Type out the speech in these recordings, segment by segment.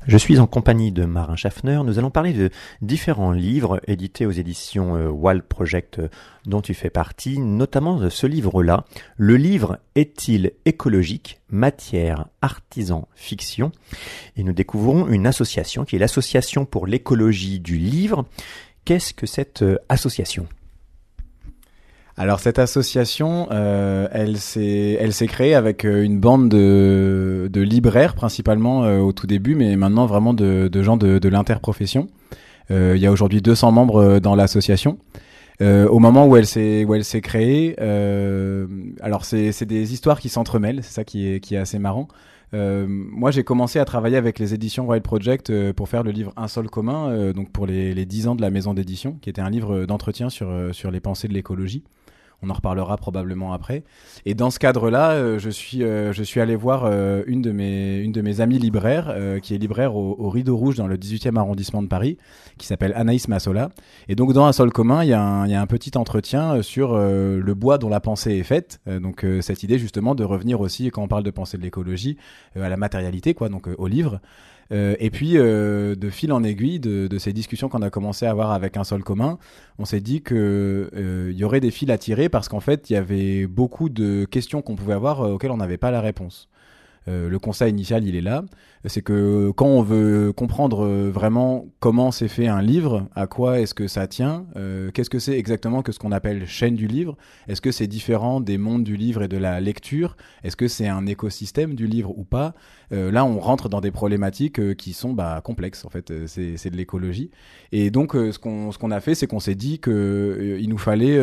Je suis en compagnie de Marin Schaffner. Nous allons parler de différents livres édités aux éditions Wall Project dont tu fais partie, notamment de ce livre-là. Le livre Est-il écologique ? Matière, artisan, fiction. Et nous découvrons une association qui est l'Association pour l'écologie du livre. Qu'est-ce que cette association ? Alors cette association, elle s'est créée avec une bande de libraires principalement au tout début, mais maintenant vraiment de gens de l'interprofession. Il y a aujourd'hui 200 membres dans l'association. Au moment où elle s'est créée, alors c'est des histoires qui s'entremêlent, c'est ça qui est assez marrant. Moi, j'ai commencé à travailler avec les éditions Wild Project pour faire le livre Un sol commun, donc pour les 10 ans de la maison d'édition, qui était un livre d'entretien sur les pensées de l'écologie. On en reparlera probablement après. Et dans ce cadre-là, je suis allé voir une de mes amies libraires, qui est libraire au Rideau Rouge dans le 18e arrondissement de Paris, qui s'appelle Anaïs Massola. Et donc dans Un sol commun, il y a un petit entretien sur le bois dont la pensée est faite. Donc cette idée justement de revenir aussi, quand on parle de pensée de l'écologie, à la matérialité, quoi, donc au livre. Et puis, de fil en aiguille de ces discussions qu'on a commencé à avoir avec Un sol commun, on s'est dit que y aurait des fils à tirer parce qu'en fait, il y avait beaucoup de questions qu'on pouvait avoir auxquelles on n'avait pas la réponse. Le constat initial, il est là. C'est que quand on veut comprendre vraiment comment s'est fait un livre, à quoi est-ce que ça tient, qu'est-ce que c'est exactement que ce qu'on appelle chaîne du livre, est-ce que c'est différent des mondes du livre et de la lecture, est-ce que c'est un écosystème du livre ou pas, là on rentre dans des problématiques qui sont complexes en fait, c'est de l'écologie. Et donc ce qu'on a fait, c'est qu'on s'est dit qu'il nous fallait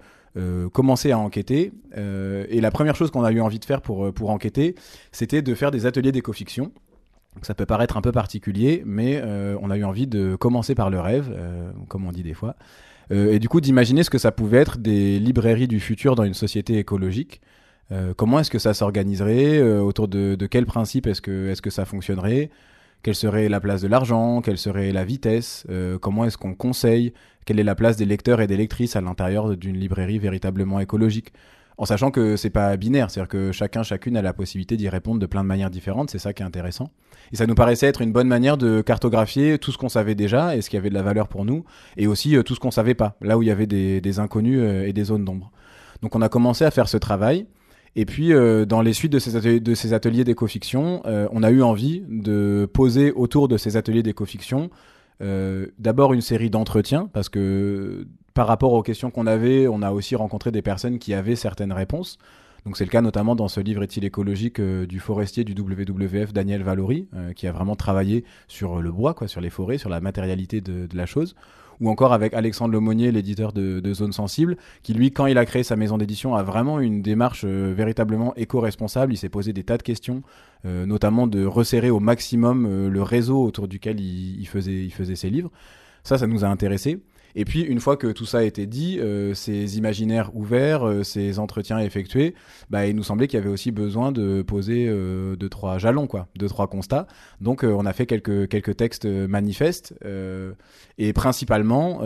commencer à enquêter, et la première chose qu'on a eu envie de faire pour enquêter, c'était de faire des ateliers d'écofiction. Donc ça peut paraître un peu particulier, mais on a eu envie de commencer par le rêve, comme on dit des fois, et du coup d'imaginer ce que ça pouvait être des librairies du futur dans une société écologique. Comment est-ce que ça s'organiserait, autour de quels principes est-ce que ça fonctionnerait, quelle serait la place de l'argent, quelle serait la vitesse, comment est-ce qu'on conseille, quelle est la place des lecteurs et des lectrices à l'intérieur d'une librairie véritablement écologique, en sachant que c'est pas binaire, c'est-à-dire que chacune a la possibilité d'y répondre de plein de manières différentes, c'est ça qui est intéressant. Et ça nous paraissait être une bonne manière de cartographier tout ce qu'on savait déjà et ce qui avait de la valeur pour nous, et aussi tout ce qu'on savait pas, là où il y avait des inconnus et des zones d'ombre. Donc on a commencé à faire ce travail. Et puis, dans les suites de ces ateliers d'écofiction, on a eu envie de poser autour de ces ateliers d'écofiction d'abord une série d'entretiens, parce que par rapport aux questions qu'on avait, on a aussi rencontré des personnes qui avaient certaines réponses. Donc c'est le cas notamment dans ce livre Est-il écologique du forestier du WWF Daniel Valory, qui a vraiment travaillé sur le bois, sur les forêts, sur la matérialité de la chose. Ou encore avec Alexandre Lemonnier, l'éditeur de Zone Sensible, qui lui, quand il a créé sa maison d'édition, a vraiment une démarche véritablement éco-responsable. Il s'est posé des tas de questions, notamment de resserrer au maximum le réseau autour duquel il faisait ses livres. Ça nous a intéressés. Et puis, une fois que tout ça a été dit, ces imaginaires ouverts, ces entretiens effectués, il nous semblait qu'il y avait aussi besoin de poser 2-3 jalons, 2-3 constats. Donc, on a fait quelques textes manifestes, et principalement,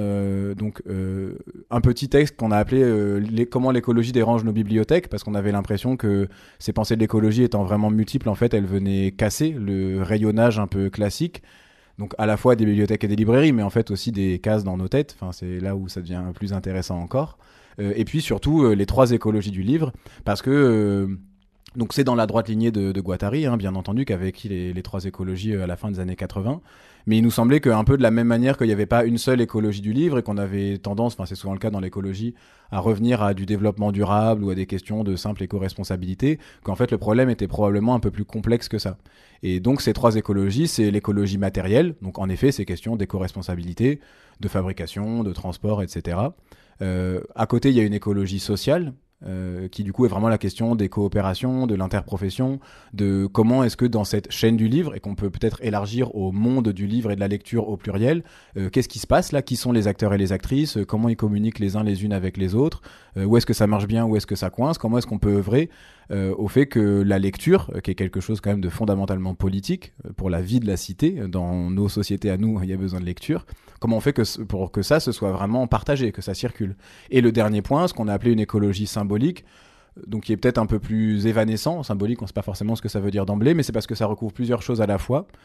un petit texte qu'on a appelé Comment l'écologie dérange nos bibliothèques, parce qu'on avait l'impression que ces pensées de l'écologie étant vraiment multiples, en fait, elles venaient casser le rayonnage un peu classique. Donc à la fois des bibliothèques et des librairies, mais en fait aussi des cases dans nos têtes. Enfin, c'est là où ça devient plus intéressant encore. Et puis surtout les 3 écologies du livre, parce que donc c'est dans la droite lignée de Guattari, bien entendu, qu'avait écrit les 3 écologies à la fin des années 80. Mais il nous semblait qu'un peu de la même manière qu'il n'y avait pas une seule écologie du livre et qu'on avait tendance, c'est souvent le cas dans l'écologie, à revenir à du développement durable ou à des questions de simple éco-responsabilité, qu'en fait le problème était probablement un peu plus complexe que ça. Et donc ces 3 écologies, c'est l'écologie matérielle, donc en effet ces questions d'éco-responsabilité, de fabrication, de transport, etc. À côté, il y a une écologie sociale, qui du coup est vraiment la question des coopérations, de l'interprofession, de comment est-ce que dans cette chaîne du livre, et qu'on peut peut-être élargir au monde du livre et de la lecture au pluriel, qu'est-ce qui se passe là, qui sont les acteurs et les actrices, comment ils communiquent les uns les unes avec les autres, où est-ce que ça marche bien, où est-ce que ça coince, comment est-ce qu'on peut œuvrer au fait que la lecture, qui est quelque chose quand même de fondamentalement politique pour la vie de la cité, dans nos sociétés à nous, il y a besoin de lecture, comment on fait pour que ça se soit vraiment partagé, que ça circule. Et le dernier point, ce qu'on a appelé une écologie symbolique, donc qui est peut-être un peu plus évanescent. Symbolique, on ne sait pas forcément ce que ça veut dire d'emblée, mais c'est parce que ça recouvre plusieurs choses à la fois.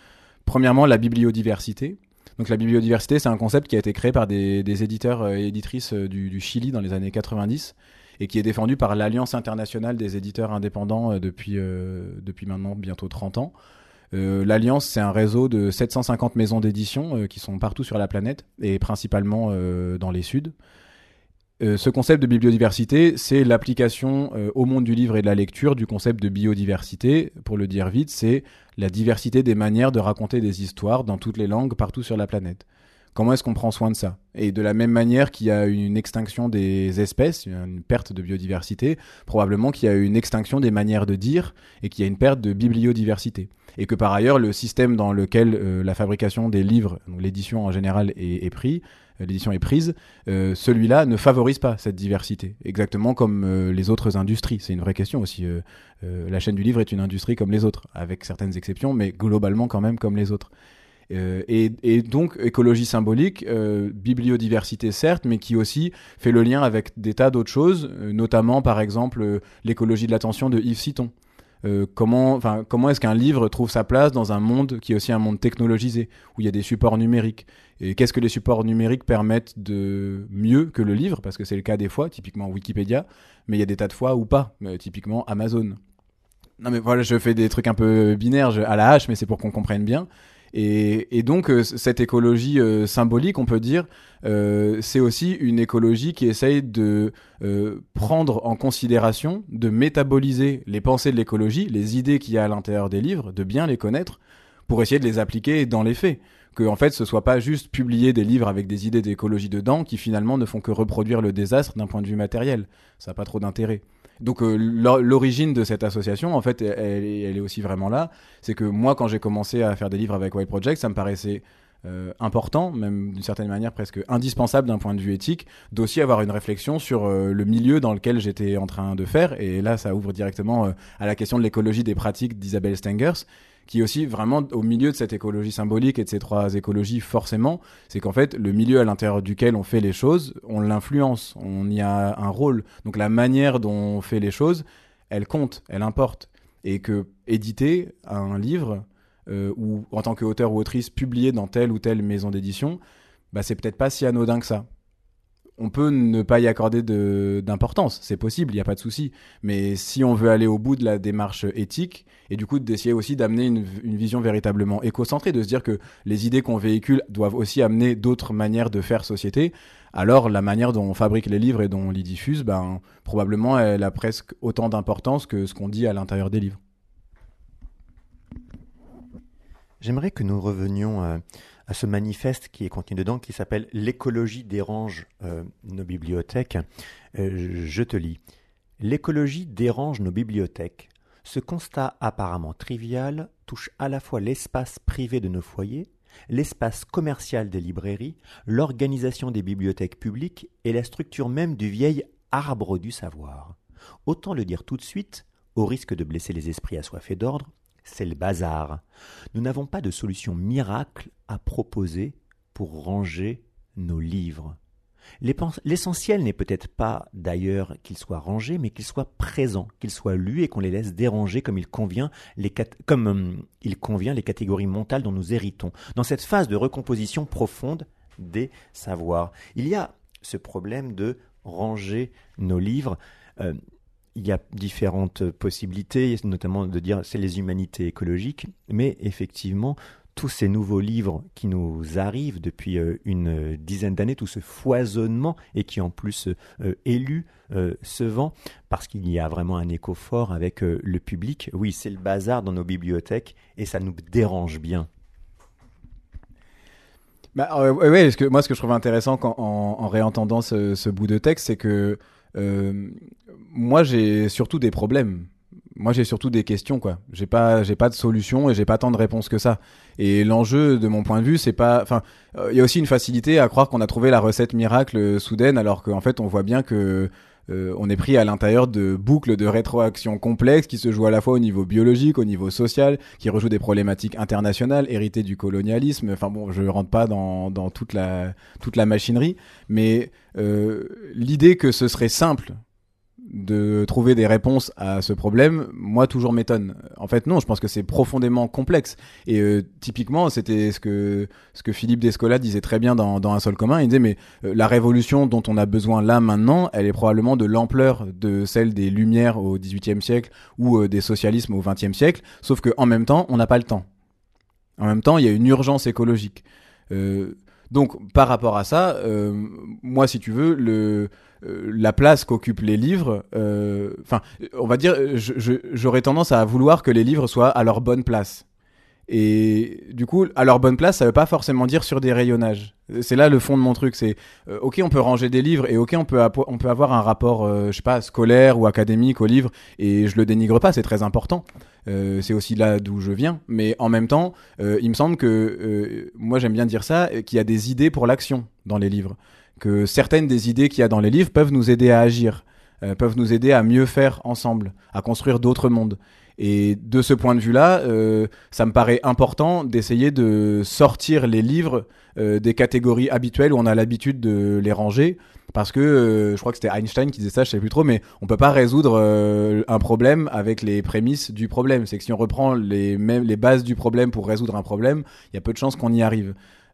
premièrement, la bibliodiversité. Donc la bibliodiversité, c'est un concept qui a été créé par des éditeurs et éditrices du Chili dans les années 90 et qui est défendu par l'Alliance internationale des éditeurs indépendants depuis maintenant bientôt 30 ans. L'Alliance, c'est un réseau de 750 maisons d'édition qui sont partout sur la planète et principalement dans les Suds. Ce concept de bibliodiversité, c'est l'application au monde du livre et de la lecture du concept de biodiversité. Pour le dire vite, c'est la diversité des manières de raconter des histoires dans toutes les langues partout sur la planète. Comment est-ce qu'on prend soin de ça ? Et de la même manière qu'il y a une extinction des espèces, une perte de biodiversité, probablement qu'il y a une extinction des manières de dire et qu'il y a une perte de bibliodiversité. Et que par ailleurs, le système dans lequel la fabrication des livres, donc l'édition en général l'édition est prise, celui-là ne favorise pas cette diversité, exactement comme les autres industries. C'est une vraie question aussi. La chaîne du livre est une industrie comme les autres, avec certaines exceptions, mais globalement quand même comme les autres. Et donc écologie symbolique, bibliodiversité certes, mais qui aussi fait le lien avec des tas d'autres choses, notamment par exemple l'écologie de l'attention de Yves Citon. Comment est-ce qu'un livre trouve sa place dans un monde qui est aussi un monde technologisé, où il y a des supports numériques ? Et qu'est-ce que les supports numériques permettent de mieux que le livre ? Parce que c'est le cas des fois, typiquement Wikipédia, mais il y a des tas de fois où pas, typiquement Amazon. Non mais voilà, je fais des trucs un peu binaires à la hache, mais c'est pour qu'on comprenne bien. Et donc cette écologie symbolique, on peut dire, c'est aussi une écologie qui essaye de prendre en considération, de métaboliser les pensées de l'écologie, les idées qu'il y a à l'intérieur des livres, de bien les connaître, pour essayer de les appliquer dans les faits. Que en fait, ce soit pas juste publier des livres avec des idées d'écologie dedans, qui finalement ne font que reproduire le désastre d'un point de vue matériel. Ça n'a pas trop d'intérêt. Donc l'origine de cette association, en fait, elle est aussi vraiment là. C'est que moi, quand j'ai commencé à faire des livres avec Wild Project, ça me paraissait important, même d'une certaine manière presque indispensable d'un point de vue éthique, d'aussi avoir une réflexion sur le milieu dans lequel j'étais en train de faire. Et là, ça ouvre directement à la question de l'écologie des pratiques d'Isabelle Stengers, qui est aussi vraiment au milieu de cette écologie symbolique et de ces trois écologies forcément, c'est qu'en fait, le milieu à l'intérieur duquel on fait les choses, on l'influence, on y a un rôle. Donc la manière dont on fait les choses, elle compte, elle importe. Et que éditer un livre, ou en tant qu'auteur ou autrice publié dans telle ou telle maison d'édition, bah c'est peut-être pas si anodin que ça. On peut ne pas y accorder d'importance, c'est possible, il n'y a pas de souci. Mais si on veut aller au bout de la démarche éthique, et du coup d'essayer aussi d'amener une vision véritablement éco-centrée, de se dire que les idées qu'on véhicule doivent aussi amener d'autres manières de faire société, alors la manière dont on fabrique les livres et dont on les diffuse, probablement elle a presque autant d'importance que ce qu'on dit à l'intérieur des livres. J'aimerais que nous revenions à ce manifeste qui est contenu dedans, qui s'appelle « L'écologie dérange nos bibliothèques ». Je te lis. « L'écologie dérange nos bibliothèques. Ce constat apparemment trivial touche à la fois l'espace privé de nos foyers, l'espace commercial des librairies, l'organisation des bibliothèques publiques et la structure même du vieil arbre du savoir. Autant le dire tout de suite, au risque de blesser les esprits assoiffés d'ordre, c'est le bazar. Nous n'avons pas de solution miracle à proposer pour ranger nos livres. L'essentiel n'est peut-être pas d'ailleurs qu'ils soient rangés, mais qu'ils soient présents, qu'ils soient lus et qu'on les laisse déranger comme il convient les catégories mentales dont nous héritons, dans cette phase de recomposition profonde des savoirs. Il y a ce problème de ranger nos livres. Il y a différentes possibilités, notamment de dire c'est les humanités écologiques, mais effectivement, tous ces nouveaux livres qui nous arrivent depuis une dizaine d'années, tout ce foisonnement et qui en plus est lu, se vend, parce qu'il y a vraiment un écho fort avec le public. Oui, c'est le bazar dans nos bibliothèques et ça nous dérange bien. Ouais, parce que moi, ce que je trouve intéressant en réentendant ce bout de texte, c'est que moi, j'ai surtout des problèmes. Moi, j'ai surtout des questions, quoi. J'ai pas de solution et j'ai pas tant de réponses que ça. Et l'enjeu, de mon point de vue, c'est pas, il y a aussi une facilité à croire qu'on a trouvé la recette miracle soudaine, alors qu'en fait, on voit bien que on est pris à l'intérieur de boucles de rétroaction complexes qui se jouent à la fois au niveau biologique, au niveau social, qui rejouent des problématiques internationales héritées du colonialisme. Enfin bon, je rentre pas dans toute la machinerie, mais l'idée que ce serait simple de trouver des réponses à ce problème, moi, toujours m'étonne. En fait, non, je pense que c'est profondément complexe. Et typiquement, c'était ce que Philippe Descola disait très bien dans Un sol commun. Il disait, mais la révolution dont on a besoin là, maintenant, elle est probablement de l'ampleur de celle des Lumières au XVIIIe siècle ou des socialismes au XXe siècle, sauf qu'en même temps, on n'a pas le temps. En même temps, il y a une urgence écologique. Donc, par rapport à ça, moi, si tu veux, la place qu'occupent les livres, on va dire, j'aurais tendance à vouloir que les livres soient à leur bonne place. Et du coup, à leur bonne place, ça veut pas forcément dire sur des rayonnages. C'est là le fond de mon truc. C'est ok, on peut ranger des livres et ok, on peut avoir un rapport, je sais pas, scolaire ou académique aux livres. Et je le dénigre pas, c'est très important. C'est aussi là d'où je viens. Mais en même temps, il me semble que moi j'aime bien dire ça, qu'il y a des idées pour l'action dans les livres. Que certaines des idées qu'il y a dans les livres peuvent nous aider à agir, peuvent nous aider à mieux faire ensemble, à construire d'autres mondes. Et de ce point de vue-là, ça me paraît important d'essayer de sortir les livres des catégories habituelles où on a l'habitude de les ranger. Parce que je crois que c'était Einstein qui disait ça, je sais plus trop, mais on peut pas résoudre un problème avec les prémices du problème. C'est que si on reprend les bases du problème pour résoudre un problème, il y a peu de chances qu'on y arrive.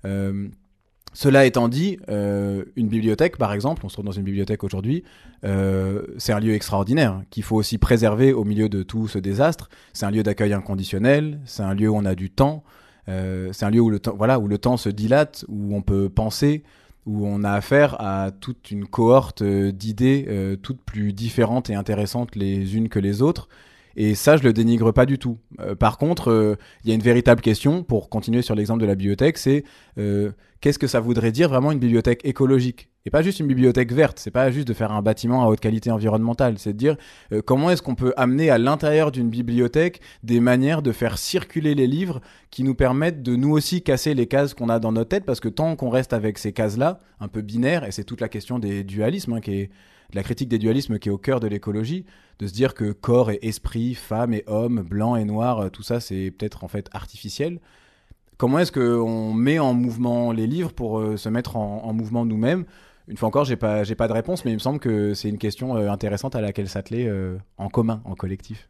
Cela étant dit, une bibliothèque, par exemple, on se trouve dans une bibliothèque aujourd'hui, c'est un lieu extraordinaire qu'il faut aussi préserver au milieu de tout ce désastre. C'est un lieu d'accueil inconditionnel, c'est un lieu où on a du temps, c'est un lieu où le temps, où le temps se dilate, où on peut penser, où on a affaire à toute une cohorte d'idées, toutes plus différentes et intéressantes les unes que les autres. Et ça, je le dénigre pas du tout. Par contre, il y a une véritable question, pour continuer sur l'exemple de la bibliothèque, c'est qu'est-ce que ça voudrait dire vraiment une bibliothèque écologique ? Et pas juste une bibliothèque verte, c'est pas juste de faire un bâtiment à haute qualité environnementale, c'est de dire comment est-ce qu'on peut amener à l'intérieur d'une bibliothèque des manières de faire circuler les livres qui nous permettent de nous aussi casser les cases qu'on a dans notre tête, parce que tant qu'on reste avec ces cases-là, un peu binaires, et c'est toute la question des dualismes, qui est de la critique des dualismes qui est au cœur de l'écologie, de se dire que corps et esprit, femme et homme, blanc et noir, tout ça c'est peut-être en fait artificiel. Comment est-ce qu'on met en mouvement les livres pour se mettre en mouvement nous-mêmes ? Une fois encore, j'ai pas de réponse, mais il me semble que c'est une question intéressante à laquelle s'atteler en commun, en collectif.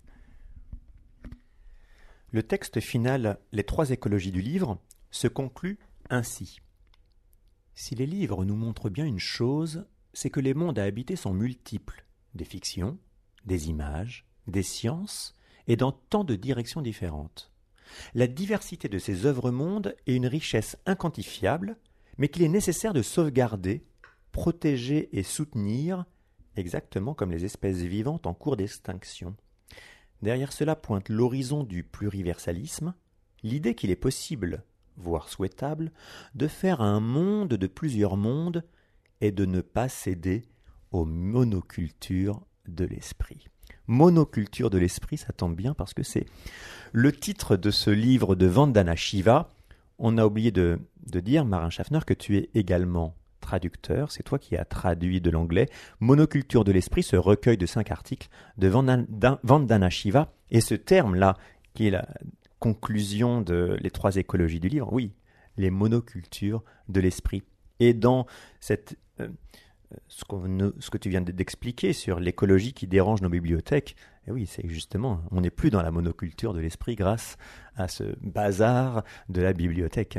Le texte final, Les 3 écologies du livre, se conclut ainsi. Si les livres nous montrent bien une chose, c'est que les mondes à habiter sont multiples, des fictions, des images, des sciences, et dans tant de directions différentes. La diversité de ces œuvres-mondes est une richesse inquantifiable, mais qu'il est nécessaire de sauvegarder, protéger et soutenir, exactement comme les espèces vivantes en cours d'extinction. Derrière cela pointe l'horizon du pluriversalisme, l'idée qu'il est possible, voire souhaitable, de faire un monde de plusieurs mondes et de ne pas céder aux monocultures de l'esprit. Monoculture de l'esprit, ça tombe bien parce que c'est le titre de ce livre de Vandana Shiva. On a oublié de dire, Marin Schaffner, que tu es également traducteur. C'est toi qui as traduit de l'anglais Monoculture de l'esprit, ce recueil de 5 articles de Vandana Shiva. Et ce terme-là, qui est la conclusion de les 3 écologies du livre, oui, les monocultures de l'esprit. Et dans cette... ce que tu viens d'expliquer sur l'écologie qui dérange nos bibliothèques, et oui, c'est justement, on n'est plus dans la monoculture de l'esprit grâce à ce bazar de la bibliothèque.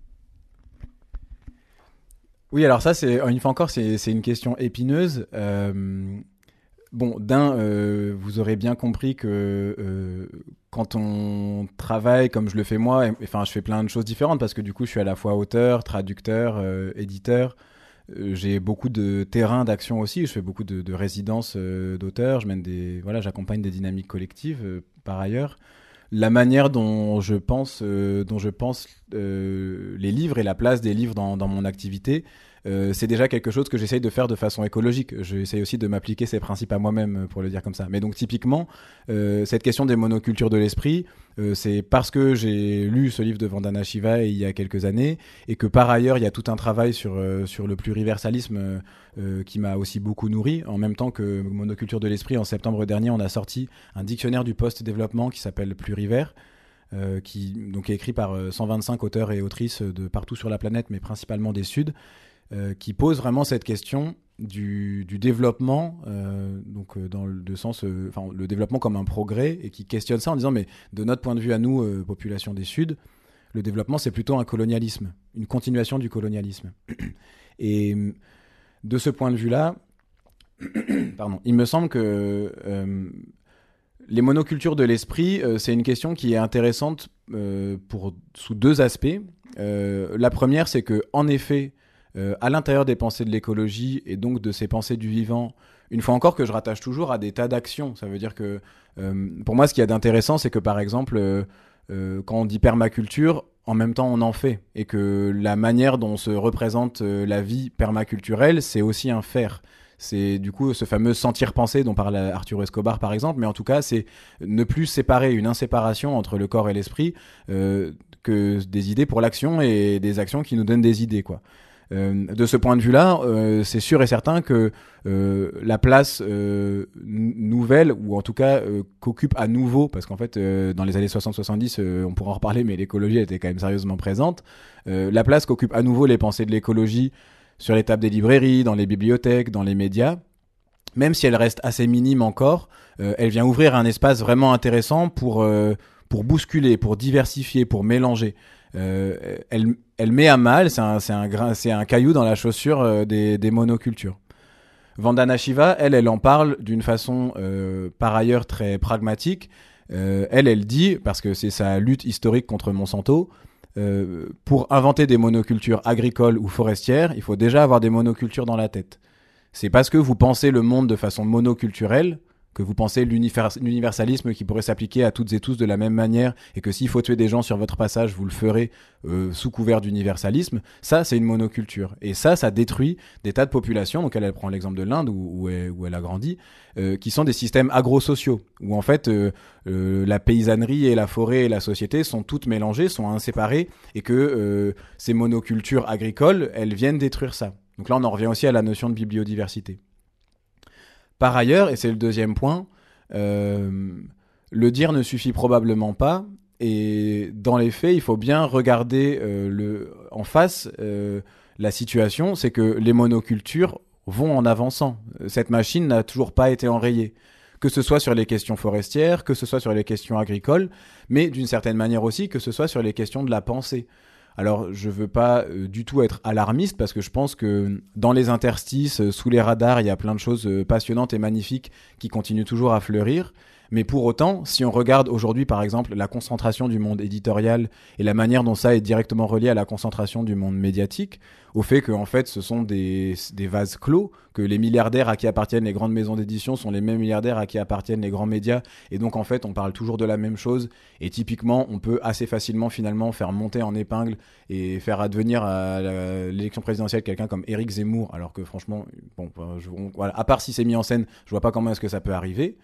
Oui, alors ça, une fois encore, c'est une question épineuse. Bon, vous aurez bien compris que quand on travaille comme je le fais moi, je fais plein de choses différentes parce que du coup, je suis à la fois auteur, traducteur, éditeur. J'ai beaucoup de terrain d'action aussi. Je fais beaucoup de résidences d'auteurs. J'accompagne des dynamiques collectives par ailleurs. La manière dont je pense les livres et la place des livres dans mon activité, c'est déjà quelque chose que j'essaye de faire de façon écologique. J'essaye aussi de m'appliquer ces principes à moi-même, pour le dire comme ça. Mais donc typiquement, cette question des monocultures de l'esprit, c'est parce que j'ai lu ce livre de Vandana Shiva il y a quelques années et que par ailleurs il y a tout un travail sur le pluriversalisme qui m'a aussi beaucoup nourri. En même temps que Monoculture de l'esprit, en septembre dernier, on a sorti un dictionnaire du post-développement qui s'appelle Plurivers, qui est écrit par 125 auteurs et autrices de partout sur la planète, mais principalement des Suds, qui pose vraiment cette question du développement, donc dans le sens, le développement comme un progrès, et qui questionne ça en disant mais de notre point de vue à nous, population des Suds, le développement c'est plutôt un colonialisme, une continuation du colonialisme. Et de ce point de vue-là, il me semble que les monocultures de l'esprit, c'est une question qui est intéressante sous deux aspects. La première, c'est que en effet, à l'intérieur des pensées de l'écologie et donc de ces pensées du vivant, une fois encore que je rattache toujours à des tas d'actions. Ça veut dire que pour moi, ce qu'il y a d'intéressant, c'est que par exemple, quand on dit permaculture, en même temps on en fait, et que la manière dont se représente la vie permaculturelle, c'est aussi un faire. C'est du coup ce fameux sentir penser dont parle Arturo Escobar par exemple, mais en tout cas c'est ne plus séparer, une inséparation entre le corps et l'esprit, que des idées pour l'action et des actions qui nous donnent des idées, quoi. De ce point de vue-là, c'est sûr et certain que la place nouvelle, ou en tout cas qu'occupe à nouveau, parce qu'en fait dans les années 60-70, on pourra en reparler, mais l'écologie était quand même sérieusement présente, la place qu'occupent à nouveau les pensées de l'écologie sur les tables des librairies, dans les bibliothèques, dans les médias, même si elle reste assez minime encore, elle vient ouvrir un espace vraiment intéressant pour bousculer, pour diversifier, pour mélanger. Elle met à mal, c'est un caillou dans la chaussure des monocultures. Vandana Shiva, elle en parle d'une façon par ailleurs très pragmatique. Elle dit, parce que c'est sa lutte historique contre Monsanto, pour inventer des monocultures agricoles ou forestières, il faut déjà avoir des monocultures dans la tête. C'est parce que vous pensez le monde de façon monoculturelle que vous pensez l'universalisme qui pourrait s'appliquer à toutes et tous de la même manière, et que s'il faut tuer des gens sur votre passage, vous le ferez sous couvert d'universalisme. Ça, c'est une monoculture. Et ça détruit des tas de populations. Donc elle prend l'exemple de l'Inde où elle a grandi, qui sont des systèmes agro-sociaux, où en fait la paysannerie et la forêt et la société sont toutes mélangées, sont inséparées, et que ces monocultures agricoles, elles viennent détruire ça. Donc là, on en revient aussi à la notion de biodiversité. Par ailleurs, et c'est le deuxième point, le dire ne suffit probablement pas, et dans les faits, il faut bien regarder en face la situation, c'est que les monocultures vont en avançant. Cette machine n'a toujours pas été enrayée, que ce soit sur les questions forestières, que ce soit sur les questions agricoles, mais d'une certaine manière aussi que ce soit sur les questions de la pensée. Alors, je veux pas du tout être alarmiste, parce que je pense que dans les interstices, sous les radars, il y a plein de choses passionnantes et magnifiques qui continuent toujours à fleurir. Mais pour autant, si on regarde aujourd'hui, par exemple, la concentration du monde éditorial et la manière dont ça est directement relié à la concentration du monde médiatique, au fait que, en fait, ce sont des vases clos, que les milliardaires à qui appartiennent les grandes maisons d'édition sont les mêmes milliardaires à qui appartiennent les grands médias, et donc, en fait, on parle toujours de la même chose, et typiquement, on peut assez facilement, finalement, faire monter en épingle et faire advenir à l'élection présidentielle quelqu'un comme Éric Zemmour, alors que, franchement, voilà, à part si c'est mis en scène, je vois pas comment est-ce que ça peut arriver.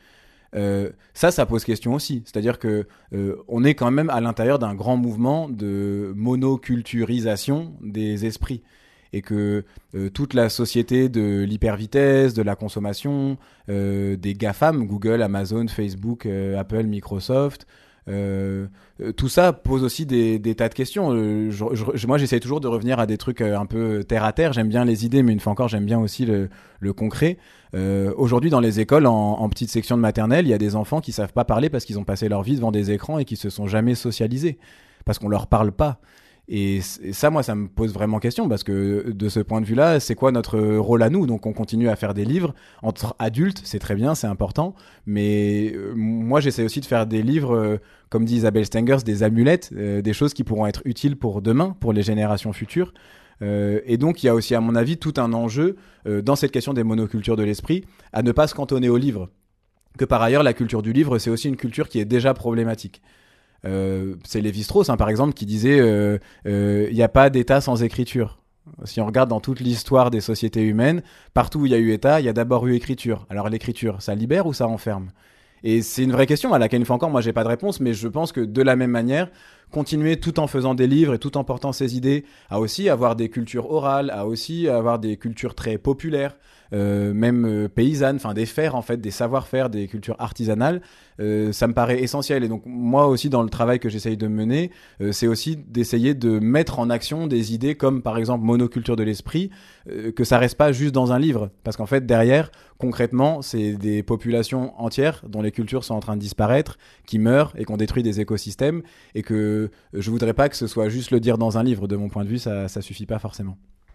Ça pose question aussi. C'est-à-dire que on est quand même à l'intérieur d'un grand mouvement de monoculturisation des esprits, et que toute la société de l'hypervitesse, de la consommation, des GAFAM, Google, Amazon, Facebook, Apple, Microsoft, tout ça pose aussi des tas de questions. Moi, j'essaie toujours de revenir à des trucs un peu terre à terre. J'aime bien les idées, mais une fois encore, j'aime bien aussi le concret. Aujourd'hui, dans les écoles, en petite section de maternelle, il y a des enfants qui savent pas parler parce qu'ils ont passé leur vie devant des écrans et qui se sont jamais socialisés parce qu'on leur parle pas. Et ça, moi, ça me pose vraiment question, parce que de ce point de vue-là, c'est quoi notre rôle à nous? Donc, on continue à faire des livres entre adultes, c'est très bien, c'est important. Mais moi, j'essaie aussi de faire des livres, comme dit Isabelle Stengers, des amulettes, des choses qui pourront être utiles pour demain, pour les générations futures. Et donc, il y a aussi, à mon avis, tout un enjeu dans cette question des monocultures de l'esprit, à ne pas se cantonner au livre. Que par ailleurs, la culture du livre, c'est aussi une culture qui est déjà problématique. C'est Lévi-Strauss, par exemple, qui disait il n'y a pas d'État sans écriture. Si on regarde dans toute l'histoire des sociétés humaines, partout où il y a eu État, il y a d'abord eu écriture. Alors l'écriture, ça libère ou ça enferme? Et c'est une vraie question à laquelle, une fois encore, moi j'ai pas de réponse, mais je pense que de la même manière continuer tout en faisant des livres et tout en portant ses idées, à aussi avoir des cultures orales, à aussi avoir des cultures très populaires, même paysannes, enfin des fers en fait, des savoir-faire, des cultures artisanales, ça me paraît essentiel. Et donc moi aussi dans le travail que j'essaye de mener, c'est aussi d'essayer de mettre en action des idées comme par exemple monoculture de l'esprit, que ça reste pas juste dans un livre, parce qu'en fait derrière concrètement c'est des populations entières dont les cultures sont en train de disparaître, qui meurent et qu'on détruit des écosystèmes, et que je voudrais pas que ce soit juste le dire dans un livre. De mon point de vue, ça suffit pas forcément.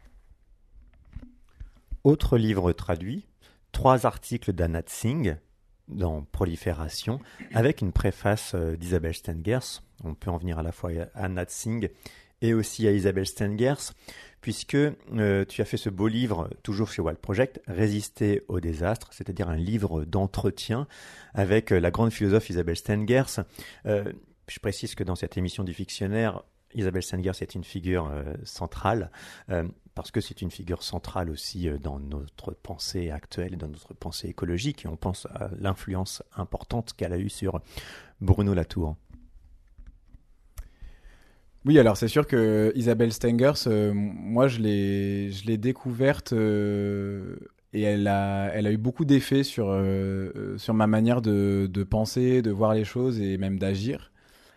Autre livre traduit, 3 articles d'Anat Singh dans Prolifération, avec une préface d'Isabelle Stengers. On peut en venir à la fois à Anat Singh et aussi à Isabelle Stengers, puisque tu as fait ce beau livre, toujours chez Wild Project, Résister au désastre, c'est-à-dire un livre d'entretien avec la grande philosophe Isabelle Stengers. Je précise que dans cette émission du Fictionnaire, Isabelle Stengers est une figure centrale, parce que c'est une figure centrale aussi dans notre pensée actuelle et dans notre pensée écologique, et on pense à l'influence importante qu'elle a eue sur Bruno Latour. Oui, alors c'est sûr que Isabelle Stengers, moi je l'ai découverte et elle a eu beaucoup d'effets sur ma manière de penser, de voir les choses et même d'agir.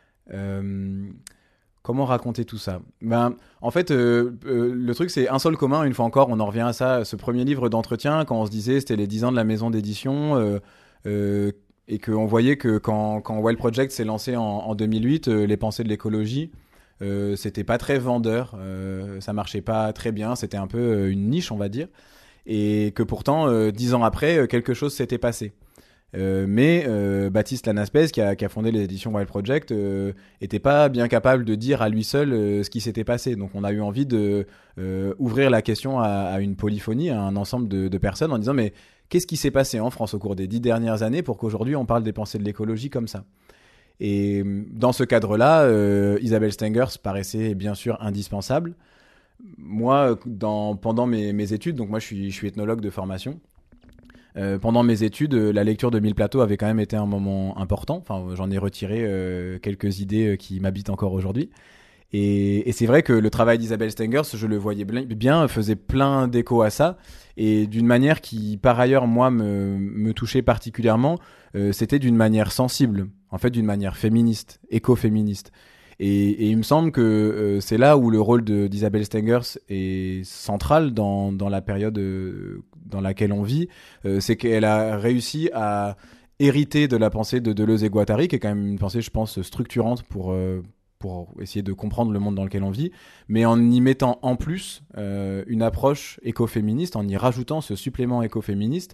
Comment raconter tout ça ? En fait, le truc, c'est un seul commun. Une fois encore, on en revient à ça. Ce premier livre d'entretien, quand on se disait c'était les 10 ans de la maison d'édition, et qu'on voyait que quand Wild Project s'est lancé en 2008, les pensées de l'écologie, c'était pas très vendeur. Ça marchait pas très bien. C'était un peu une niche, on va dire. Et que pourtant, 10 ans après, quelque chose s'était passé. Mais Baptiste Lanaspez, qui a fondé les éditions Wild Project, était pas bien capable de dire à lui seul ce qui s'était passé. Donc on a eu envie de ouvrir la question à une polyphonie, à un ensemble de personnes, en disant mais qu'est-ce qui s'est passé en France au cours des 10 dernières années pour qu'aujourd'hui on parle des pensées de l'écologie comme ça ? Et dans ce cadre-là, Isabelle Stengers paraissait bien sûr indispensable. Moi, pendant mes études, donc moi je suis ethnologue de formation. Pendant mes études, la lecture de Mille Plateaux avait quand même été un moment important. Enfin, j'en ai retiré quelques idées qui m'habitent encore aujourd'hui. Et c'est vrai que le travail d'Isabelle Stengers, je le voyais bien, faisait plein d'écho à ça. Et d'une manière qui, par ailleurs, moi, me touchait particulièrement, c'était d'une manière sensible. En fait, d'une manière féministe, écoféministe. Et il me semble que c'est là où le rôle d'Isabelle Stengers est central dans la période dans laquelle on vit. C'est qu'elle a réussi à hériter de la pensée de Deleuze et Guattari, qui est quand même une pensée, je pense, structurante pour essayer de comprendre le monde dans lequel on vit, mais en y mettant en plus une approche écoféministe, en y rajoutant ce supplément écoféministe,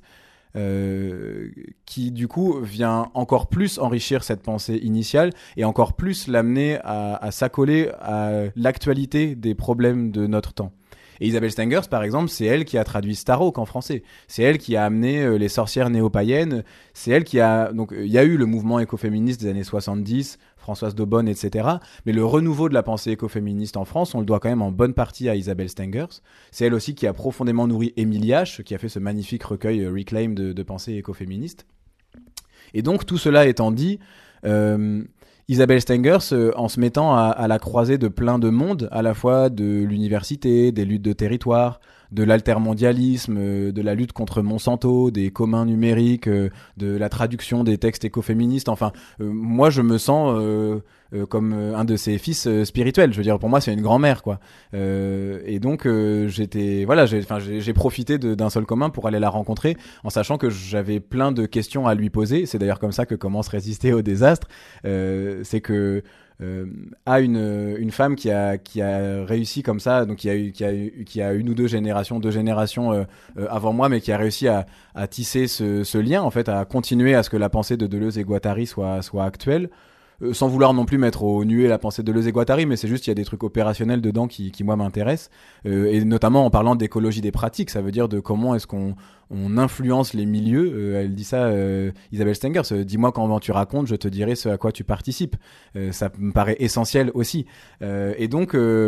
qui du coup vient encore plus enrichir cette pensée initiale et encore plus l'amener à s'accoler à l'actualité des problèmes de notre temps. Et Isabelle Stengers, par exemple, c'est elle qui a traduit Starhawk en français. C'est elle qui a amené les sorcières néo-païennes. C'est elle qui a... Donc, il y a eu le mouvement écoféministe des années 70, Françoise Daubonne, etc. Mais le renouveau de la pensée écoféministe en France, on le doit quand même en bonne partie à Isabelle Stengers. C'est elle aussi qui a profondément nourri Émile H, qui a fait ce magnifique recueil Reclaim de pensée écoféministe. Et donc, tout cela étant dit... Isabelle Stengers, en se mettant à la croisée de plein de mondes, à la fois de l'université, des luttes de territoire, de l'altermondialisme, de la lutte contre Monsanto, des communs numériques, de la traduction des textes écoféministes. Enfin, moi, je me sens comme un de ses fils spirituels. Je veux dire, pour moi, c'est une grand-mère, quoi. Et donc, j'ai profité d'un seul commun pour aller la rencontrer, en sachant que j'avais plein de questions à lui poser. C'est d'ailleurs comme ça que commence Résister au désastre. C'est que à une femme qui a réussi comme ça, donc qui a une ou deux générations avant moi, mais qui a réussi à tisser ce lien, en fait, à continuer à ce que la pensée de Deleuze et Guattari soit actuelle. Sans vouloir non plus mettre au nuet la pensée de Deleuze et Guattari, mais c'est juste qu'il y a des trucs opérationnels dedans qui moi m'intéressent, et notamment en parlant d'écologie des pratiques. Ça veut dire de comment est-ce qu'on influence les milieux. Elle dit ça, Isabelle Stengers, dis-moi comment tu racontes, je te dirai ce à quoi tu participes. Ça me paraît essentiel aussi. Et donc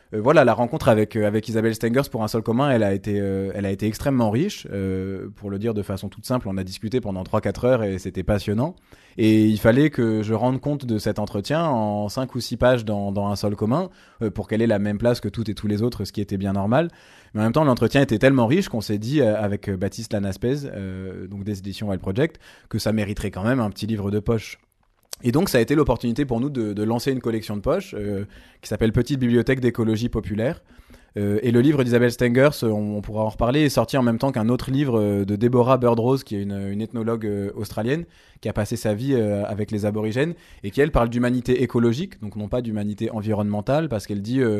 voilà, la rencontre avec Isabelle Stengers pour Un sol commun, elle a été extrêmement riche. Pour le dire de façon toute simple, on a discuté pendant 3-4 heures et c'était passionnant. Et il fallait que je rende compte de cet entretien en 5 ou 6 pages dans Un sol commun, pour qu'elle ait la même place que toutes et tous les autres, ce qui était bien normal. Mais en même temps, l'entretien était tellement riche qu'on s'est dit avec Baptiste Lanaspez, donc des éditions Wild Project, que ça mériterait quand même un petit livre de poche. Et donc, ça a été l'opportunité pour nous de lancer une collection de poche qui s'appelle Petite bibliothèque d'écologie populaire. Et le livre d'Isabelle Stengers, on pourra en reparler, est sorti en même temps qu'un autre livre de Deborah Birdrose, qui est une ethnologue australienne, qui a passé sa vie avec les aborigènes, et qui, elle, parle d'humanité écologique, donc non pas d'humanité environnementale, parce qu'elle dit...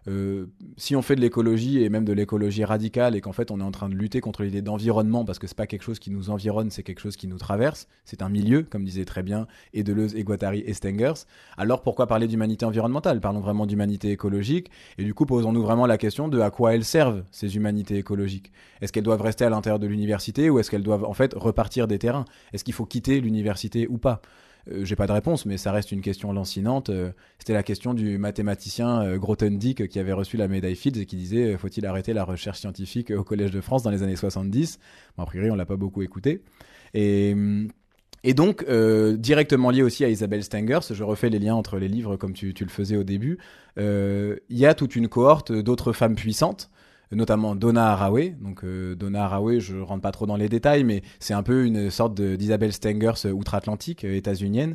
si on fait de l'écologie et même de l'écologie radicale et qu'en fait on est en train de lutter contre l'idée d'environnement parce que c'est pas quelque chose qui nous environne, c'est quelque chose qui nous traverse, c'est un milieu, comme disaient très bien et Deleuze et Guattari et Stengers, alors pourquoi parler d'humanité environnementale? Parlons vraiment d'humanité écologique, et du coup posons-nous vraiment la question de à quoi elles servent ces humanités écologiques. Est-ce qu'elles doivent rester à l'intérieur de l'université ou est-ce qu'elles doivent en fait repartir des terrains? Est-ce qu'il faut quitter l'université ou pas? J'ai pas de réponse, mais ça reste une question lancinante. C'était la question du mathématicien Grothendieck qui avait reçu la médaille Fields et qui disait faut-il arrêter la recherche scientifique au Collège de France dans les années 70? Bon, a priori, on l'a pas beaucoup écouté. Et donc, directement lié aussi à Isabelle Stengers, je refais les liens entre les livres comme tu le faisais au début, il y a toute une cohorte d'autres femmes puissantes, notamment Donna Haraway. Donc Donna Haraway, je rentre pas trop dans les détails, mais c'est un peu une sorte d'Isabelle Stengers outre-Atlantique, états-unienne,